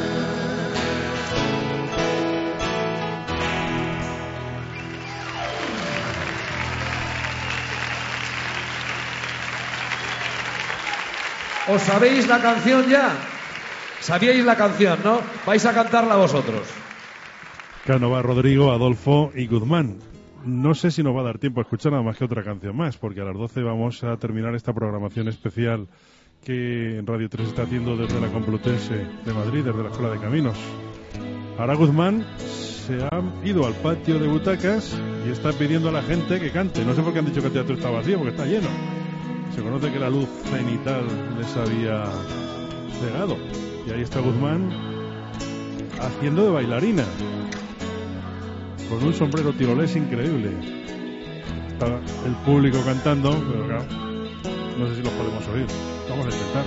¿Os sabéis la canción ya? ¿Sabíais la canción, no? Vais a cantarla vosotros. Cánova, Rodrigo, Adolfo y Guzmán. No sé si nos va a dar tiempo a escuchar nada más que otra canción más, porque a las doce vamos a terminar esta programación especial que en Radio tres está haciendo desde la Complutense de Madrid, desde la Escuela de Caminos. Ahora Guzmán se ha ido al patio de butacas y está pidiendo a la gente que cante. No sé por qué han dicho que el teatro está vacío, porque está lleno. Se conoce que la luz cenital les había cegado. Y ahí está Guzmán haciendo de bailarina, con un sombrero tirolés increíble. Está el público cantando, pero claro, no sé si los podemos oír. Vamos a intentar.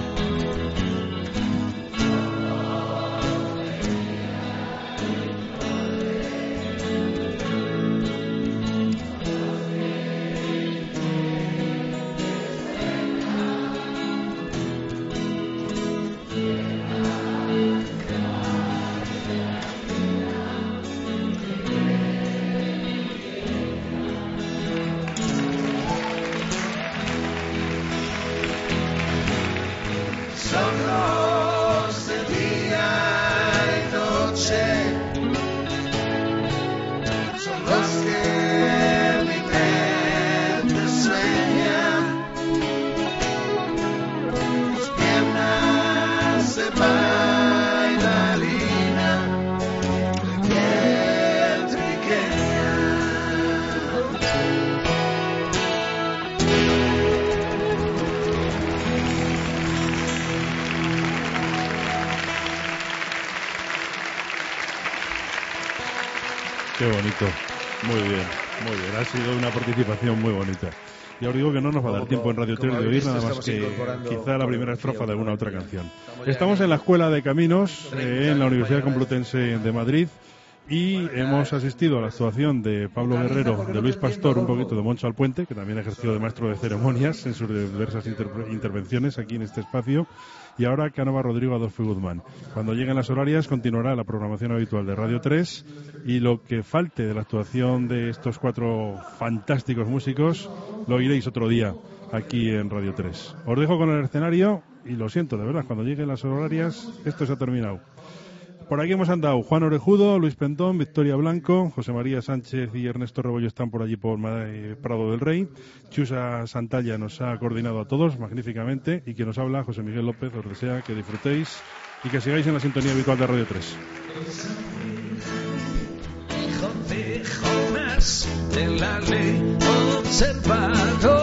bonito. Muy bien, muy bien. Ha sido una participación muy bonita. Y ahora digo que no nos va a dar tiempo en Radio tres de oír nada más que quizá la primera estrofa de alguna otra canción. Estamos en la Escuela de Caminos, eh, en la Universidad Complutense de Madrid, y hemos asistido a la actuación de Pablo Guerrero, de Luis Pastor, un poquito de Moncho Alpuente, que también ejerció de maestro de ceremonias en sus diversas inter intervenciones aquí en este espacio, y ahora Canova Rodrigo Adolfo Guzmán. Cuando lleguen las horarias continuará la programación habitual de Radio tres, y lo que falte de la actuación de estos cuatro fantásticos músicos lo oiréis otro día aquí en Radio tres. Os dejo con el escenario y lo siento, de verdad, cuando lleguen las horarias esto se ha terminado. Por aquí hemos andado Juan Orejudo, Luis Pentón, Victoria Blanco, José María Sánchez y Ernesto Rebollo están por allí por Prado del Rey. Chusa Santalla nos ha coordinado a todos magníficamente, y quien nos habla, José Miguel López, os desea que disfrutéis y que sigáis en la sintonía habitual de Radio tres. Hijo de Jonás, de la ley, observador,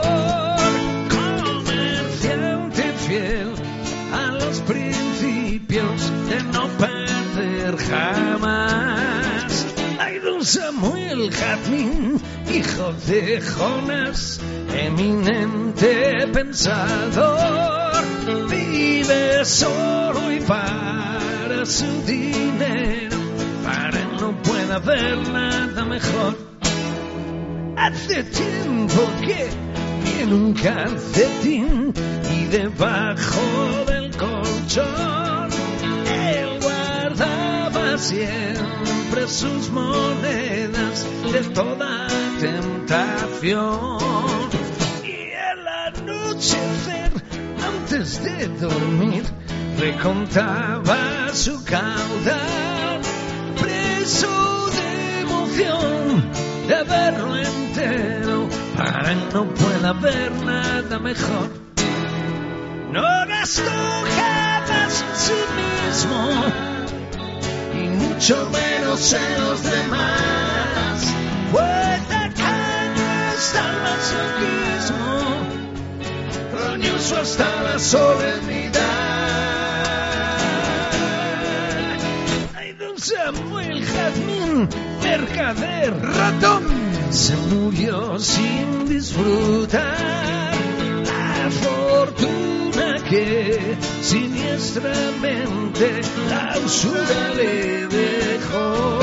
comerciante fiel a los principios de no perder jamás. Ay, don Samuel Jazmín, hijo de Jonás, eminente pensador, vive solo y para su dinero, para él no puede haber nada mejor. Hace tiempo que tiene un calcetín y debajo del colchón él guardaba siempre sus monedas de toda tentación. Y al anochecer, antes de dormir, recontaba su caudal, preso de emoción de verlo entero, para él no puede haber nada mejor. No gastó jamás en sí mismo, y mucho menos en los demás. Fue tacaño hasta el masoquismo, roñoso hasta la solemnidad. Ay, don Samuel Jazmín, mercader ratón, se murió sin disfrutar la fortuna que siniestramente la usura le dejó.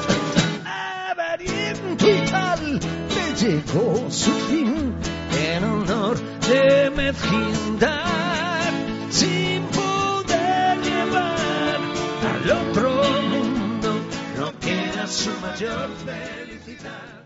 Avariento y tal le llegó su fin, en honor de mezquindad, sin poder llevar al otro mundo lo que era su mayor felicidad.